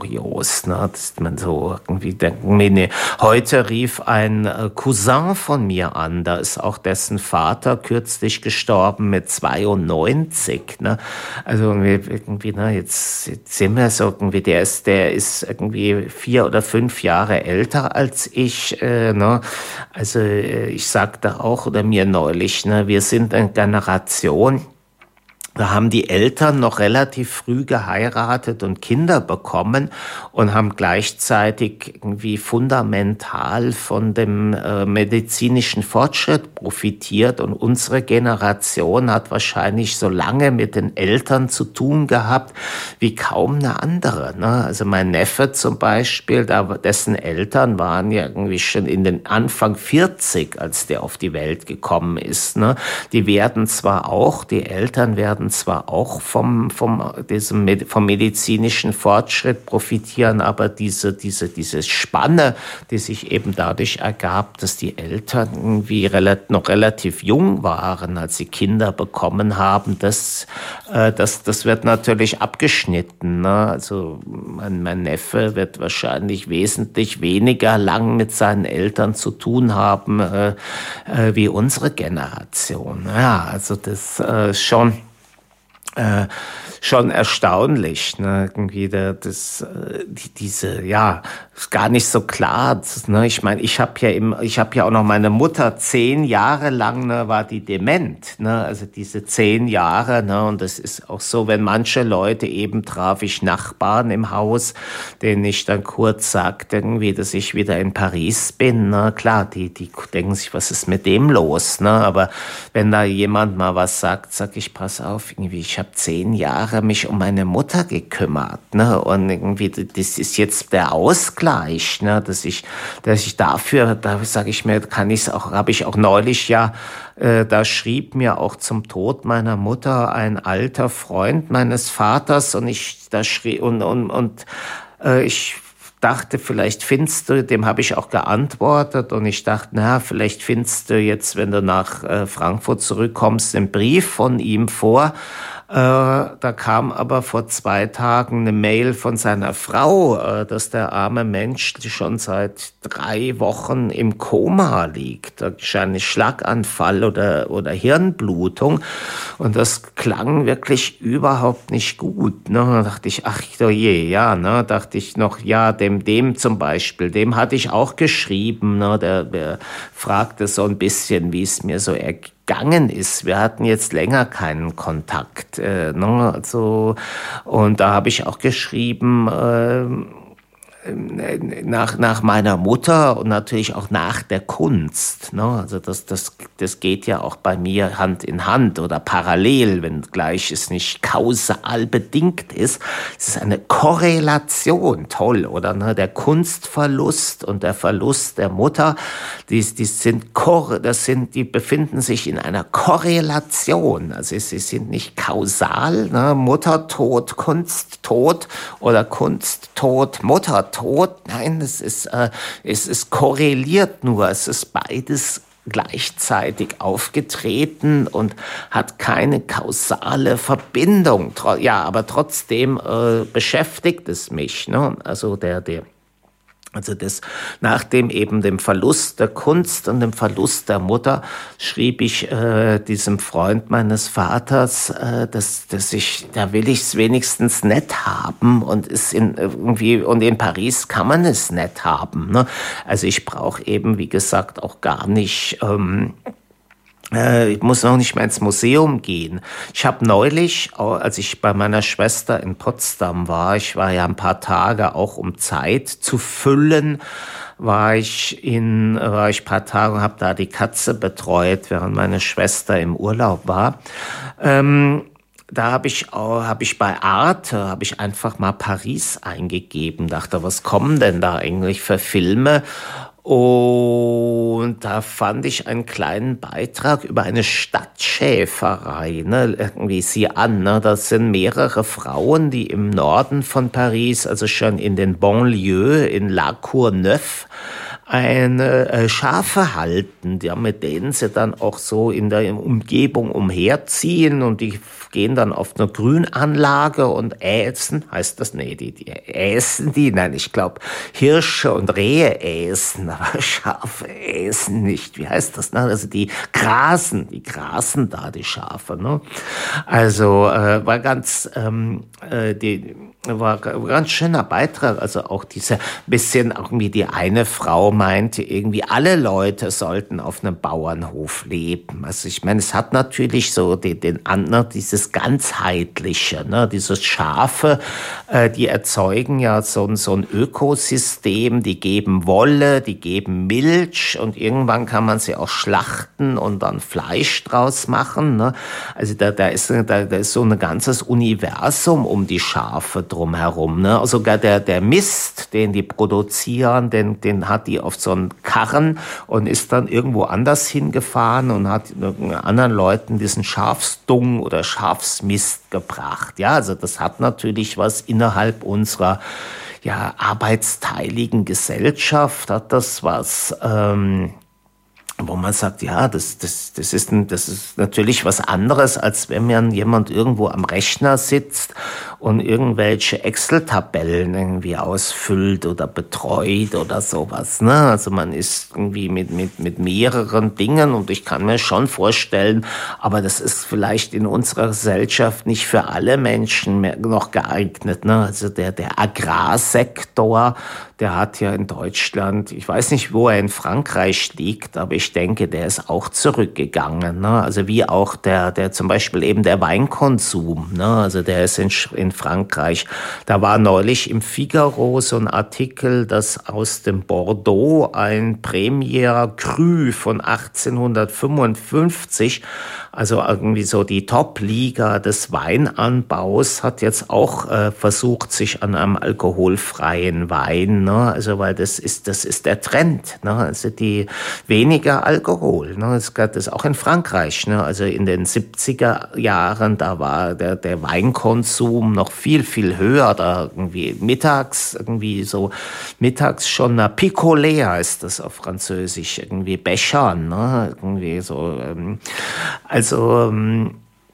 kurios, ne? Dass man so irgendwie denkt, nee, nee. Heute rief ein Cousin von mir an, da ist auch dessen Vater kürzlich gestorben mit zweiundneunzig, ne? Also irgendwie, irgendwie ne, jetzt, jetzt sind wir so irgendwie, der ist, der ist irgendwie vier oder fünf Jahre älter als ich, äh, ne? Also ich sagte auch oder mir neulich, ne, wir sind eine Generation, da haben die Eltern noch relativ früh geheiratet und Kinder bekommen und haben gleichzeitig irgendwie fundamental von dem äh, medizinischen Fortschritt profitiert. Und unsere Generation hat wahrscheinlich so lange mit den Eltern zu tun gehabt wie kaum eine andere, ne? Also mein Neffe zum Beispiel, da, dessen Eltern waren ja irgendwie schon in den Anfang vierzig, als der auf die Welt gekommen ist, ne? Die werden zwar auch, die Eltern werden zwar auch vom, vom, diesem, vom medizinischen Fortschritt profitieren, aber diese, diese, diese Spanne, die sich eben dadurch ergab, dass die Eltern irgendwie relativ, noch relativ jung waren, als sie Kinder bekommen haben, das, äh, das, das wird natürlich abgeschnitten, ne? Also mein, mein Neffe wird wahrscheinlich wesentlich weniger lang mit seinen Eltern zu tun haben, äh, äh, wie unsere Generation. Ja, also das äh, schon Äh, schon erstaunlich, ne? Irgendwie der, das, äh, die, diese, ja, ist gar nicht so klar. Das, ne? Ich meine, ich habe ja im, ich habe ja auch noch meine Mutter zehn Jahre lang, ne, war die dement, ne? Also diese zehn Jahre, ne? Und das ist auch so, wenn manche Leute eben traf ich Nachbarn im Haus, denen ich dann kurz sagte, irgendwie, dass ich wieder in Paris bin, ne? Klar, die, die denken sich, was ist mit dem los, ne? Aber wenn da jemand mal was sagt, sag ich, pass auf, irgendwie, ich habe zehn Jahre mich um meine Mutter gekümmert, ne? Und irgendwie, das ist jetzt der Ausgleich, ne? Dass ich, dass ich dafür, da sage ich mir, kann ich auch, habe ich auch neulich ja, äh, da schrieb mir auch zum Tod meiner Mutter ein alter Freund meines Vaters und ich, da schrieb und und und äh, ich dachte, vielleicht findest du, dem habe ich auch geantwortet und ich dachte, na, vielleicht findest du jetzt, wenn du nach äh, Frankfurt zurückkommst, einen Brief von ihm vor. Äh, da kam aber vor zwei Tagen eine Mail von seiner Frau, äh, dass der arme Mensch schon seit drei Wochen im Koma liegt. Wahrscheinlich Schlaganfall oder, oder Hirnblutung. Und das klang wirklich überhaupt nicht gut. Ne? Da dachte ich, ach oh je, ja, ne? Dachte ich noch, ja, dem, dem zum Beispiel, dem hatte ich auch geschrieben. Ne? Der, der fragte so ein bisschen, wie es mir so ergeht. Gegangen ist. Wir hatten jetzt länger keinen Kontakt, äh, ne? Also, und da habe ich auch geschrieben, äh, nach, nach meiner Mutter und natürlich auch nach der Kunst, ne? Also das, das, das geht ja auch bei mir Hand in Hand oder parallel, wenngleich es nicht kausal bedingt ist. Es ist eine Korrelation, toll, oder? Ne? Der Kunstverlust und der Verlust der Mutter, die, die sind, das sind, die befinden sich in einer Korrelation. Also sie sind nicht kausal, ne? Mutter tot, Kunst tot oder Kunst tot, Mutter tot. Nein, es ist, äh, es ist korreliert nur. Es ist beides gleichzeitig aufgetreten und hat keine kausale Verbindung. Ja, aber trotzdem äh, beschäftigt es mich. Ne? Also der, der Also das, nach dem eben dem Verlust der Kunst und dem Verlust der Mutter schrieb ich äh, diesem Freund meines Vaters, äh, dass, dass ich, da will ich es wenigstens nett haben und ist in irgendwie und in Paris kann man es nett haben. Ne? Also ich brauche eben, wie gesagt, auch gar nicht. Ähm, Ich muss noch nicht mal ins Museum gehen. Ich habe neulich, als ich bei meiner Schwester in Potsdam war, ich war ja ein paar Tage auch, um Zeit zu füllen, war ich in, war ich ein paar Tage und habe da die Katze betreut, während meine Schwester im Urlaub war. Ähm, Da habe ich, habe ich bei Arte, habe ich einfach mal Paris eingegeben, dachte, was kommen denn da eigentlich für Filme? Und da fand ich einen kleinen Beitrag über eine Stadtschäferei, ne, irgendwie sie an, ne, das sind mehrere Frauen, die im Norden von Paris, also schon in den Banlieues, in La Courneuve, eine äh, Schafe halten, ja, mit denen sie dann auch so in der Umgebung umherziehen und die gehen dann auf eine Grünanlage und äsen, heißt das? Nee, die, die äsen die, nein, ich glaube Hirsche und Rehe äsen, aber Schafe äsen nicht. Wie heißt das? Ne? Also die grasen, die grasen da, die Schafe. Ne? Also äh, war ganz, ähm, äh, die war ein ganz schöner Beitrag, also auch dieser bisschen irgendwie die eine Frau meinte, irgendwie alle Leute sollten auf einem Bauernhof leben. Also ich meine, es hat natürlich so den, den anderen, dieses ganzheitliche, ne, dieses Schafe, äh, die erzeugen ja so, so ein Ökosystem, die geben Wolle, die geben Milch und irgendwann kann man sie auch schlachten und dann Fleisch draus machen. Ne? Also da, da, ist, da, da ist so ein ganzes Universum um die Schafe drumherum. Ne? Also sogar der, der Mist, den die produzieren, den, den hat die auf so einen Karren und ist dann irgendwo anders hingefahren und hat anderen Leuten diesen Schafsdung oder Schafsmist gebracht. Ja, also das hat natürlich was innerhalb unserer ja, arbeitsteiligen Gesellschaft, hat das was, ähm, wo man sagt, ja, das, das, das ist, ein, das ist natürlich was anderes, als wenn man jemand irgendwo am Rechner sitzt und irgendwelche Excel-Tabellen irgendwie ausfüllt oder betreut oder sowas, ne? Also man ist irgendwie mit, mit, mit mehreren Dingen und ich kann mir schon vorstellen, aber das ist vielleicht in unserer Gesellschaft nicht für alle Menschen mehr noch geeignet, ne? Also der, der Agrarsektor, der hat ja in Deutschland, ich weiß nicht, wo er in Frankreich liegt, aber ich denke, der ist auch zurückgegangen, ne? Also wie auch der, der zum Beispiel eben der Weinkonsum, ne? Also der ist in, in Frankreich. Da war neulich im Figaro so ein Artikel, dass aus dem Bordeaux ein Premier Cru von achtzehnhundertfünfundfünfzig, also irgendwie so die Top-Liga des Weinanbaus, hat jetzt auch äh, versucht, sich an einem alkoholfreien Wein, ne? Also weil das ist das ist der Trend, ne? Also die weniger Alkohol, ne? Das gab es auch in Frankreich, ne? Also in den siebziger Jahren, da war der der Weinkonsum noch viel viel höher, da irgendwie mittags irgendwie so mittags schon na Picolet heißt das auf Französisch, irgendwie Becher, ne? Irgendwie so ähm, also ähm,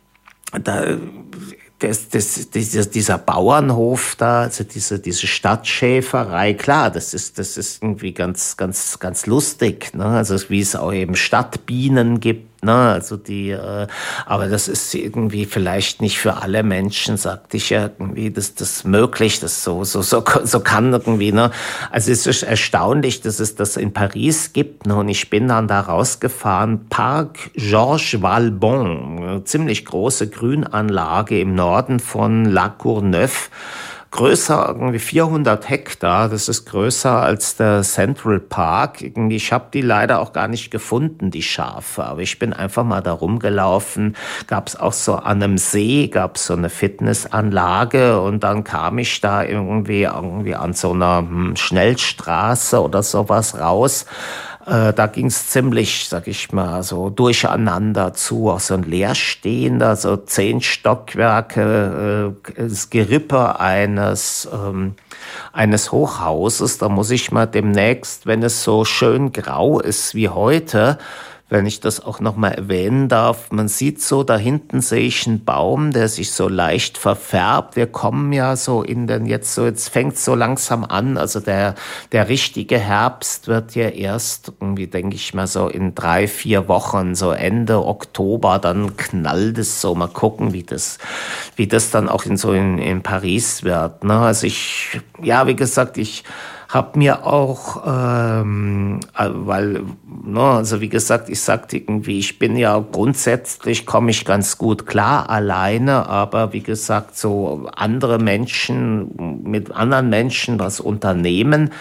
da Das, das, dieser, dieser Bauernhof da, also diese, diese Stadtschäferei, klar, das ist, das ist irgendwie ganz, ganz, ganz lustig, ne? Also, wie es auch eben Stadtbienen gibt, ne? Also die, äh, aber das ist irgendwie vielleicht nicht für alle Menschen, sagte ich ja irgendwie, dass das möglich, das so, so, so, so kann irgendwie, ne? Also es ist erstaunlich, dass es das in Paris gibt, ne? Und ich bin dann da rausgefahren, Parc Georges Valbon, eine ziemlich große Grünanlage im Norden von La Courneuve, größer, irgendwie vierhundert Hektar, das ist größer als der Central Park. Irgendwie, ich habe die leider auch gar nicht gefunden, die Schafe, aber ich bin einfach mal da rumgelaufen, gab es auch so an einem See, gab es so eine Fitnessanlage und dann kam ich da irgendwie, irgendwie an so einer hm, Schnellstraße oder sowas raus. Äh, da ging's ziemlich, sag ich mal, so durcheinander zu, auch so ein leerstehender, so zehn Stockwerke, äh, das Gerippe eines ähm, eines Hochhauses. Da muss ich mal demnächst, wenn es so schön grau ist wie heute, wenn ich das auch noch mal erwähnen darf, man sieht so, da hinten sehe ich einen Baum, der sich so leicht verfärbt. Wir kommen ja so in den, jetzt so, jetzt fängt es so langsam an, also der, der richtige Herbst wird ja erst, irgendwie denke ich mal so in drei, vier Wochen, so Ende Oktober, dann knallt es so, mal gucken, wie das, wie das dann auch in so in, in Paris wird, ne? Also ich, ja, wie gesagt, ich hab mir auch, ähm, weil, ne, also wie gesagt, ich sagte irgendwie, ich bin ja grundsätzlich, komme ich ganz gut klar alleine, aber wie gesagt, so andere Menschen, mit anderen Menschen was unternehmen,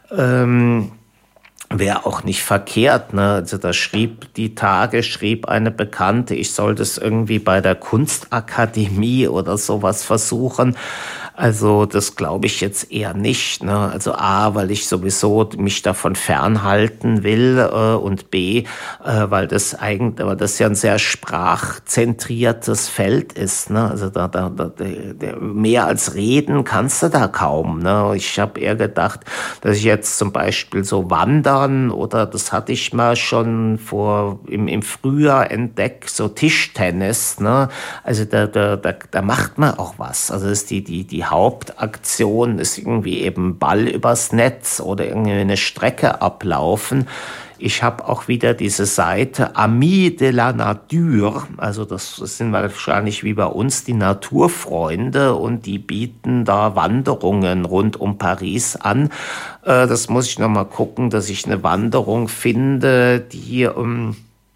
ähm, wäre auch nicht verkehrt, ne? Also da schrieb die Tage, schrieb eine Bekannte, ich soll das irgendwie bei der Kunstakademie oder sowas versuchen. Also das glaube ich jetzt eher nicht, ne? Also A, weil ich sowieso mich davon fernhalten will, äh, und B, äh, weil das eigentlich, weil das ja ein sehr sprachzentriertes Feld ist, ne? Also da, da, da, da mehr als reden kannst du da kaum, ne? Ich habe eher gedacht, dass ich jetzt zum Beispiel so wandern oder das hatte ich mal schon vor im, im Frühjahr entdeckt, so Tischtennis, ne? Also da, da, da, da macht man auch was. Also das ist die, die, die Hauptaktion ist irgendwie eben Ball übers Netz oder irgendwie eine Strecke ablaufen. Ich habe auch wieder diese Seite Amis de la Nature, also das sind wahrscheinlich wie bei uns die Naturfreunde und die bieten da Wanderungen rund um Paris an. Äh, das muss ich noch mal gucken, dass ich eine Wanderung finde, die ähm,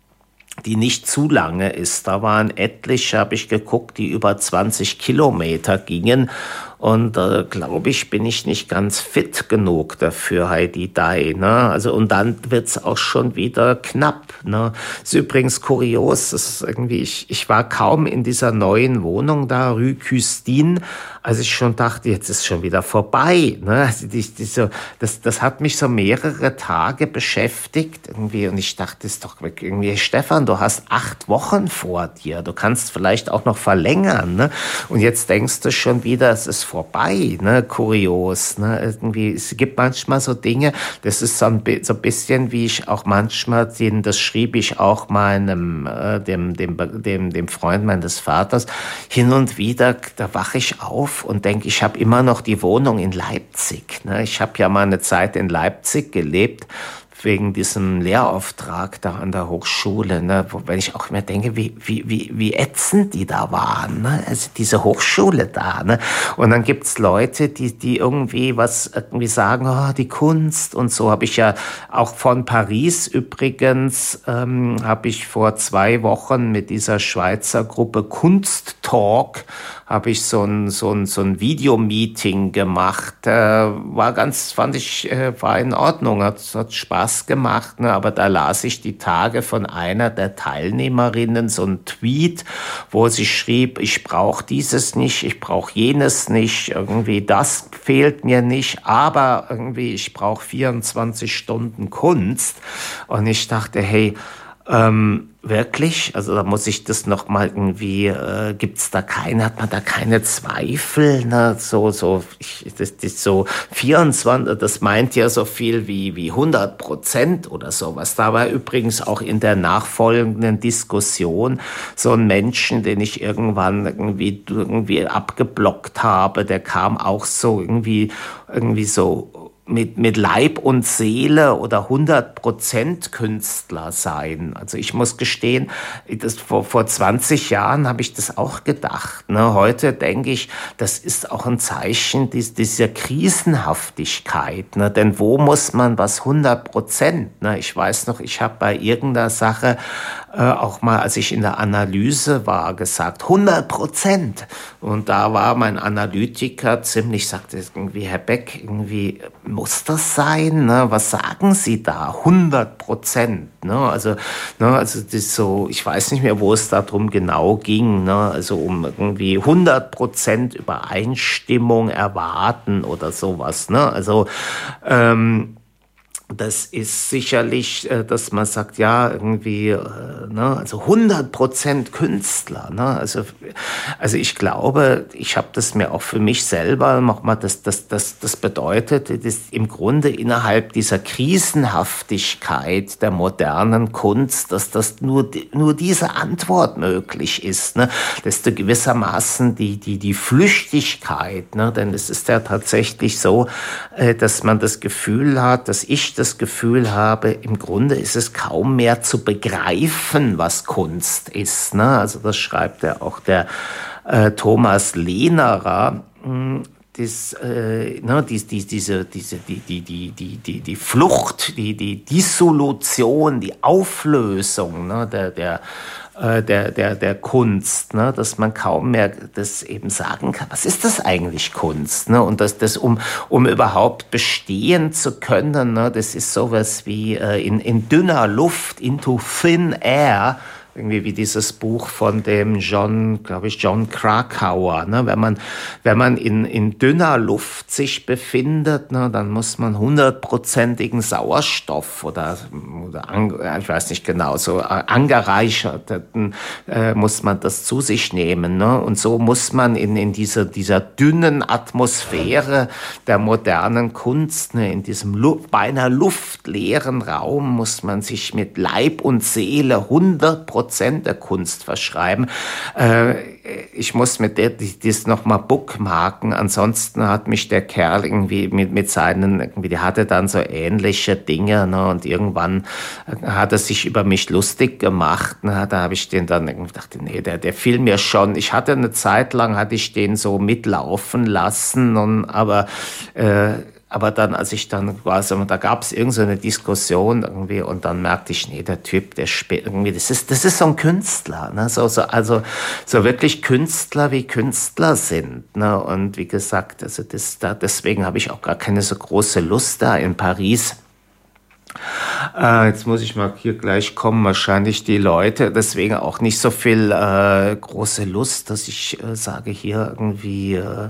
die nicht zu lange ist. Da waren etliche, habe ich geguckt, die über zwanzig Kilometer gingen. Und äh, glaube ich, bin ich nicht ganz fit genug dafür, Heidi Dai. Ne? Also, und dann wird's auch schon wieder knapp. Ne? Ist übrigens kurios, das ist irgendwie, ich, ich war kaum in dieser neuen Wohnung da, Rue Custine, als ich schon dachte, jetzt ist schon wieder vorbei. Ne? Also die, die so, das, das hat mich so mehrere Tage beschäftigt irgendwie. Und ich dachte, das ist doch irgendwie, Stefan, du hast acht Wochen vor dir. Du kannst vielleicht auch noch verlängern. Ne? Und jetzt denkst du schon wieder, es ist vorbei, ne, kurios, ne, irgendwie, es gibt manchmal so Dinge, das ist so ein, so ein bisschen, wie ich auch manchmal, den, das schrieb ich auch meinem, äh, dem, dem, dem, dem Freund meines Vaters, hin und wieder, da wache ich auf und denke, ich habe immer noch die Wohnung in Leipzig, ne, ich habe ja mal eine Zeit in Leipzig gelebt, wegen diesem Lehrauftrag da an der Hochschule, ne, wo, wenn ich auch immer denke, wie, wie, wie, wie ätzend die da waren, ne, also diese Hochschule da, ne, und dann gibt's Leute, die, die irgendwie was, irgendwie sagen, oh, die Kunst und so, habe ich ja auch von Paris übrigens, ähm, habe ich vor zwei Wochen mit dieser Schweizer Gruppe Kunsttalk, habe ich so ein, so ein, so ein Videomeeting gemacht, äh, war ganz, fand ich, äh, war in Ordnung, hat, hat Spaß gemacht, ne? Aber da las ich die Tage von einer der Teilnehmerinnen so ein Tweet, wo sie schrieb, ich brauche dieses nicht, ich brauche jenes nicht, irgendwie das fehlt mir nicht, aber irgendwie ich brauche vierundzwanzig Stunden Kunst. Und ich dachte, hey, ähm, wirklich? Also da muss ich das noch mal irgendwie, äh, gibt's da keine, hat man da keine Zweifel? Ne? So, so, ich, das, das so vierundzwanzig, das meint ja so viel wie, wie hundert Prozent oder sowas. Da war übrigens auch in der nachfolgenden Diskussion so ein Menschen, den ich irgendwann irgendwie, irgendwie abgeblockt habe, der kam auch so irgendwie, irgendwie so, mit, mit Leib und Seele oder hundert Prozent Künstler sein. Also ich muss gestehen, das, vor, vor zwanzig Jahren habe ich das auch gedacht. Ne? Heute denke ich, das ist auch ein Zeichen dies, dieser Krisenhaftigkeit. Ne? Denn wo muss man was hundert Prozent? Ne? Ich weiß noch, ich habe bei irgendeiner Sache äh, auch mal, als ich in der Analyse war, gesagt, hundert Prozent. Und da war mein Analytiker ziemlich, sagte irgendwie, Herr Beck, irgendwie, muss das sein? Ne? Was sagen Sie da? hundert Prozent. Ne? Also, ne? Also das ist so, ich weiß nicht mehr, wo es darum genau ging. Ne? Also um irgendwie hundert Prozent Übereinstimmung erwarten oder sowas. Ne? Also ähm, das ist sicherlich, dass man sagt, ja, irgendwie, ne, also hundert Prozent Künstler, ne, also, also ich glaube, ich habe das mir auch für mich selber nochmal, das, das, das, das bedeutet, das im Grunde innerhalb dieser Krisenhaftigkeit der modernen Kunst, dass das nur, nur diese Antwort möglich ist, ne, dass du gewissermaßen die, die, die Flüchtigkeit, ne, denn es ist ja tatsächlich so, dass man das Gefühl hat, dass ich das Gefühl habe, im Grunde ist es kaum mehr zu begreifen, was Kunst ist. Ne? Also das schreibt ja auch der äh, Thomas Lehnerer. Das, äh, ne, die, die, diese, diese, die, die, die, die, die, die Flucht, die, die Dissolution, die Auflösung, ne, der, der, äh, der, der, der Kunst, ne, dass man kaum mehr das eben sagen kann. Was ist das eigentlich Kunst? Ne? Und dass das, um, um überhaupt bestehen zu können, ne, das ist sowas wie äh, in, in dünner Luft, into thin air, irgendwie wie dieses Buch von dem John, glaube ich, John Krakauer, ne? Wenn man, wenn man in, in dünner Luft sich befindet, ne, dann muss man hundertprozentigen Sauerstoff oder, oder an, ich weiß nicht genau, so angereicherten, äh, muss man das zu sich nehmen, ne? Und so muss man in, in dieser, dieser dünnen Atmosphäre der modernen Kunst, ne, in diesem Lu- beinahe luftleeren Raum muss man sich mit Leib und Seele hundert Prozent der Kunst verschreiben. Äh, ich muss mit der, das nochmal bookmarken, ansonsten hat mich der Kerl irgendwie mit, mit seinen, irgendwie, der hatte dann so ähnliche Dinge, ne, und irgendwann hat er sich über mich lustig gemacht, ne, da habe ich den dann irgendwie gedacht, nee, der, der fiel mir schon, ich hatte eine Zeit lang, hatte ich den so mitlaufen lassen, und, aber, äh, aber dann, als ich dann quasi, da gab es irgend so eine Diskussion irgendwie, und dann merkte ich, nee, der Typ, der spielt irgendwie, das ist, das ist so ein Künstler, ne, so, so, also, so wirklich Künstler, wie Künstler sind, ne, und wie gesagt, also das, da, deswegen habe ich auch gar keine so große Lust da in Paris. Äh, jetzt muss ich mal hier gleich kommen, wahrscheinlich die Leute, deswegen auch nicht so viel äh, große Lust, dass ich äh, sage hier irgendwie, äh,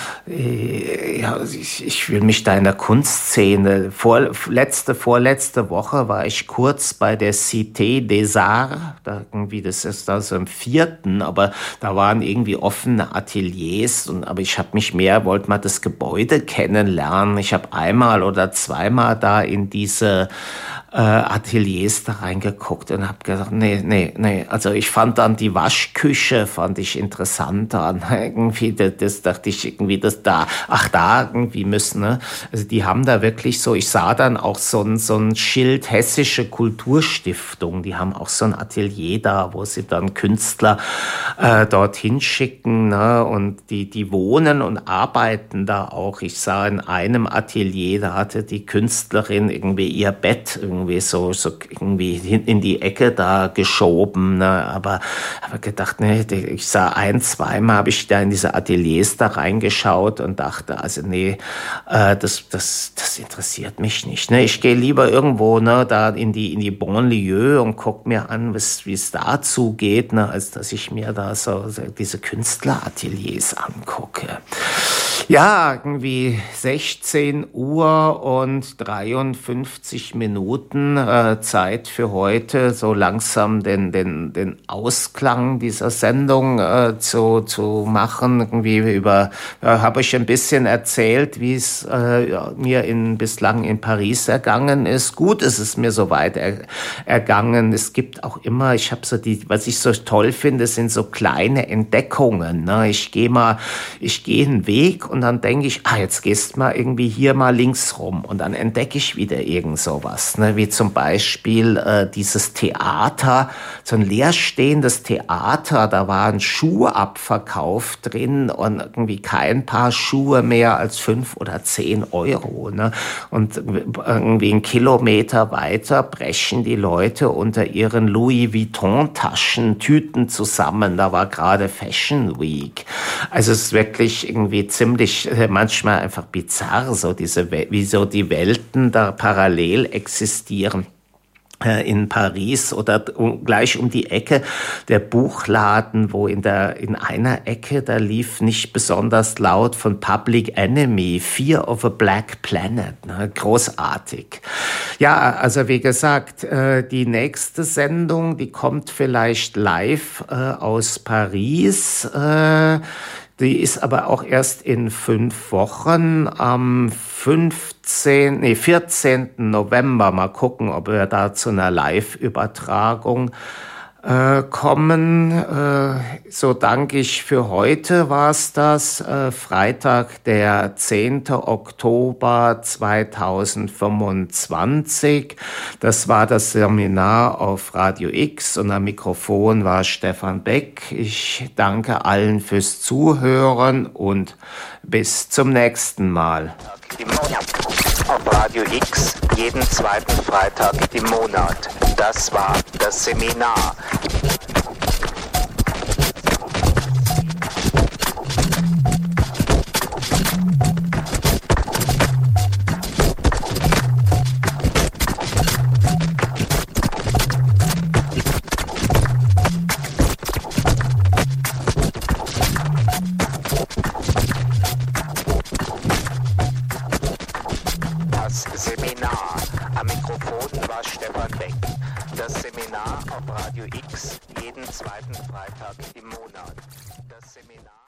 äh, ja, ich, ich will mich da in der Kunstszene, vor, letzte, vorletzte Woche war ich kurz bei der Cité des Arts, da irgendwie, das ist da so im vierten, aber da waren irgendwie offene Ateliers, und, aber ich habe mich mehr, wollte mal das Gebäude kennenlernen, ich habe einmal oder zweimal da in diese äh, Ateliers da reingeguckt und habe gedacht, nee, nee, nee, also ich fand dann die Waschküche, fand ich interessanter, irgendwie, das, das dachte ich irgendwie, dass da, ach da irgendwie müssen, ne, also die haben da wirklich so, ich sah dann auch so ein, so ein Schild Hessische Kulturstiftung, die haben auch so ein Atelier da, wo sie dann Künstler äh, dorthin schicken, ne, und die, die wohnen und arbeiten da auch. Ich sah in einem Atelier, da hatte die Künstlerin irgendwie ihr Bett irgendwie so, so irgendwie in die Ecke da geschoben, ne, aber habe gedacht, ne, ich sah ein, zweimal habe ich da in diese Ateliers da reingeschaut und dachte, also nee, äh, das, das, das interessiert mich nicht, ne, ich gehe lieber irgendwo, ne, da in die, in die Banlieue und guck mir an, wie es da zugeht, ne, als dass ich mir da so, so diese Künstlerateliers angucke. Ja, irgendwie sechzehn Uhr und dreiundfünfzig Minuten äh, Zeit für heute, so langsam den, den, den Ausklang dieser Sendung äh, zu, zu machen. Irgendwie über, äh, habe ich ein bisschen erzählt, wie es äh, mir in, bislang in Paris ergangen ist. Gut, es ist mir soweit er, ergangen. Es gibt auch immer, ich habe so die, was ich so toll finde, sind so kleine Entdeckungen, ne? Ich gehe mal, ich gehe einen Weg und dann denke ich, ah, jetzt gehst mal irgendwie hier mal links rum, und dann entdecke ich wieder irgend sowas, ne? Wie zum Beispiel äh, dieses Theater, so ein leerstehendes Theater, da war ein Schuhabverkauf drin und irgendwie kein Paar Schuhe mehr als fünf oder zehn Euro, ne? Und irgendwie einen Kilometer weiter brechen die Leute unter ihren Louis Vuitton-Taschen Tüten zusammen, da war gerade Fashion Week. Also es ist wirklich irgendwie ziemlich, manchmal einfach bizarr, so diese, wie so die Welten da parallel existieren. In Paris oder gleich um die Ecke der Buchladen, wo in der in einer Ecke, da lief nicht besonders laut von Public Enemy, Fear of a Black Planet, ne? Großartig. Ja, also wie gesagt, die nächste Sendung, die kommt vielleicht live aus Paris. Die ist aber auch erst in fünf Wochen am fünfzehnten, nee, vierzehnten November. Mal gucken, ob wir da zu einer Live-Übertragung äh, kommen. Äh, so danke ich für heute, war's das. Äh, Freitag, der zehnten Oktober zweitausendfünfundzwanzig. Das war das Seminar auf Radio X und am Mikrofon war Stefan Beck. Ich danke allen fürs Zuhören und bis zum nächsten Mal. Auf Radio X jeden zweiten Freitag im Monat. Das war das Seminar. Radio X jeden zweiten Freitag im Monat. Das Seminar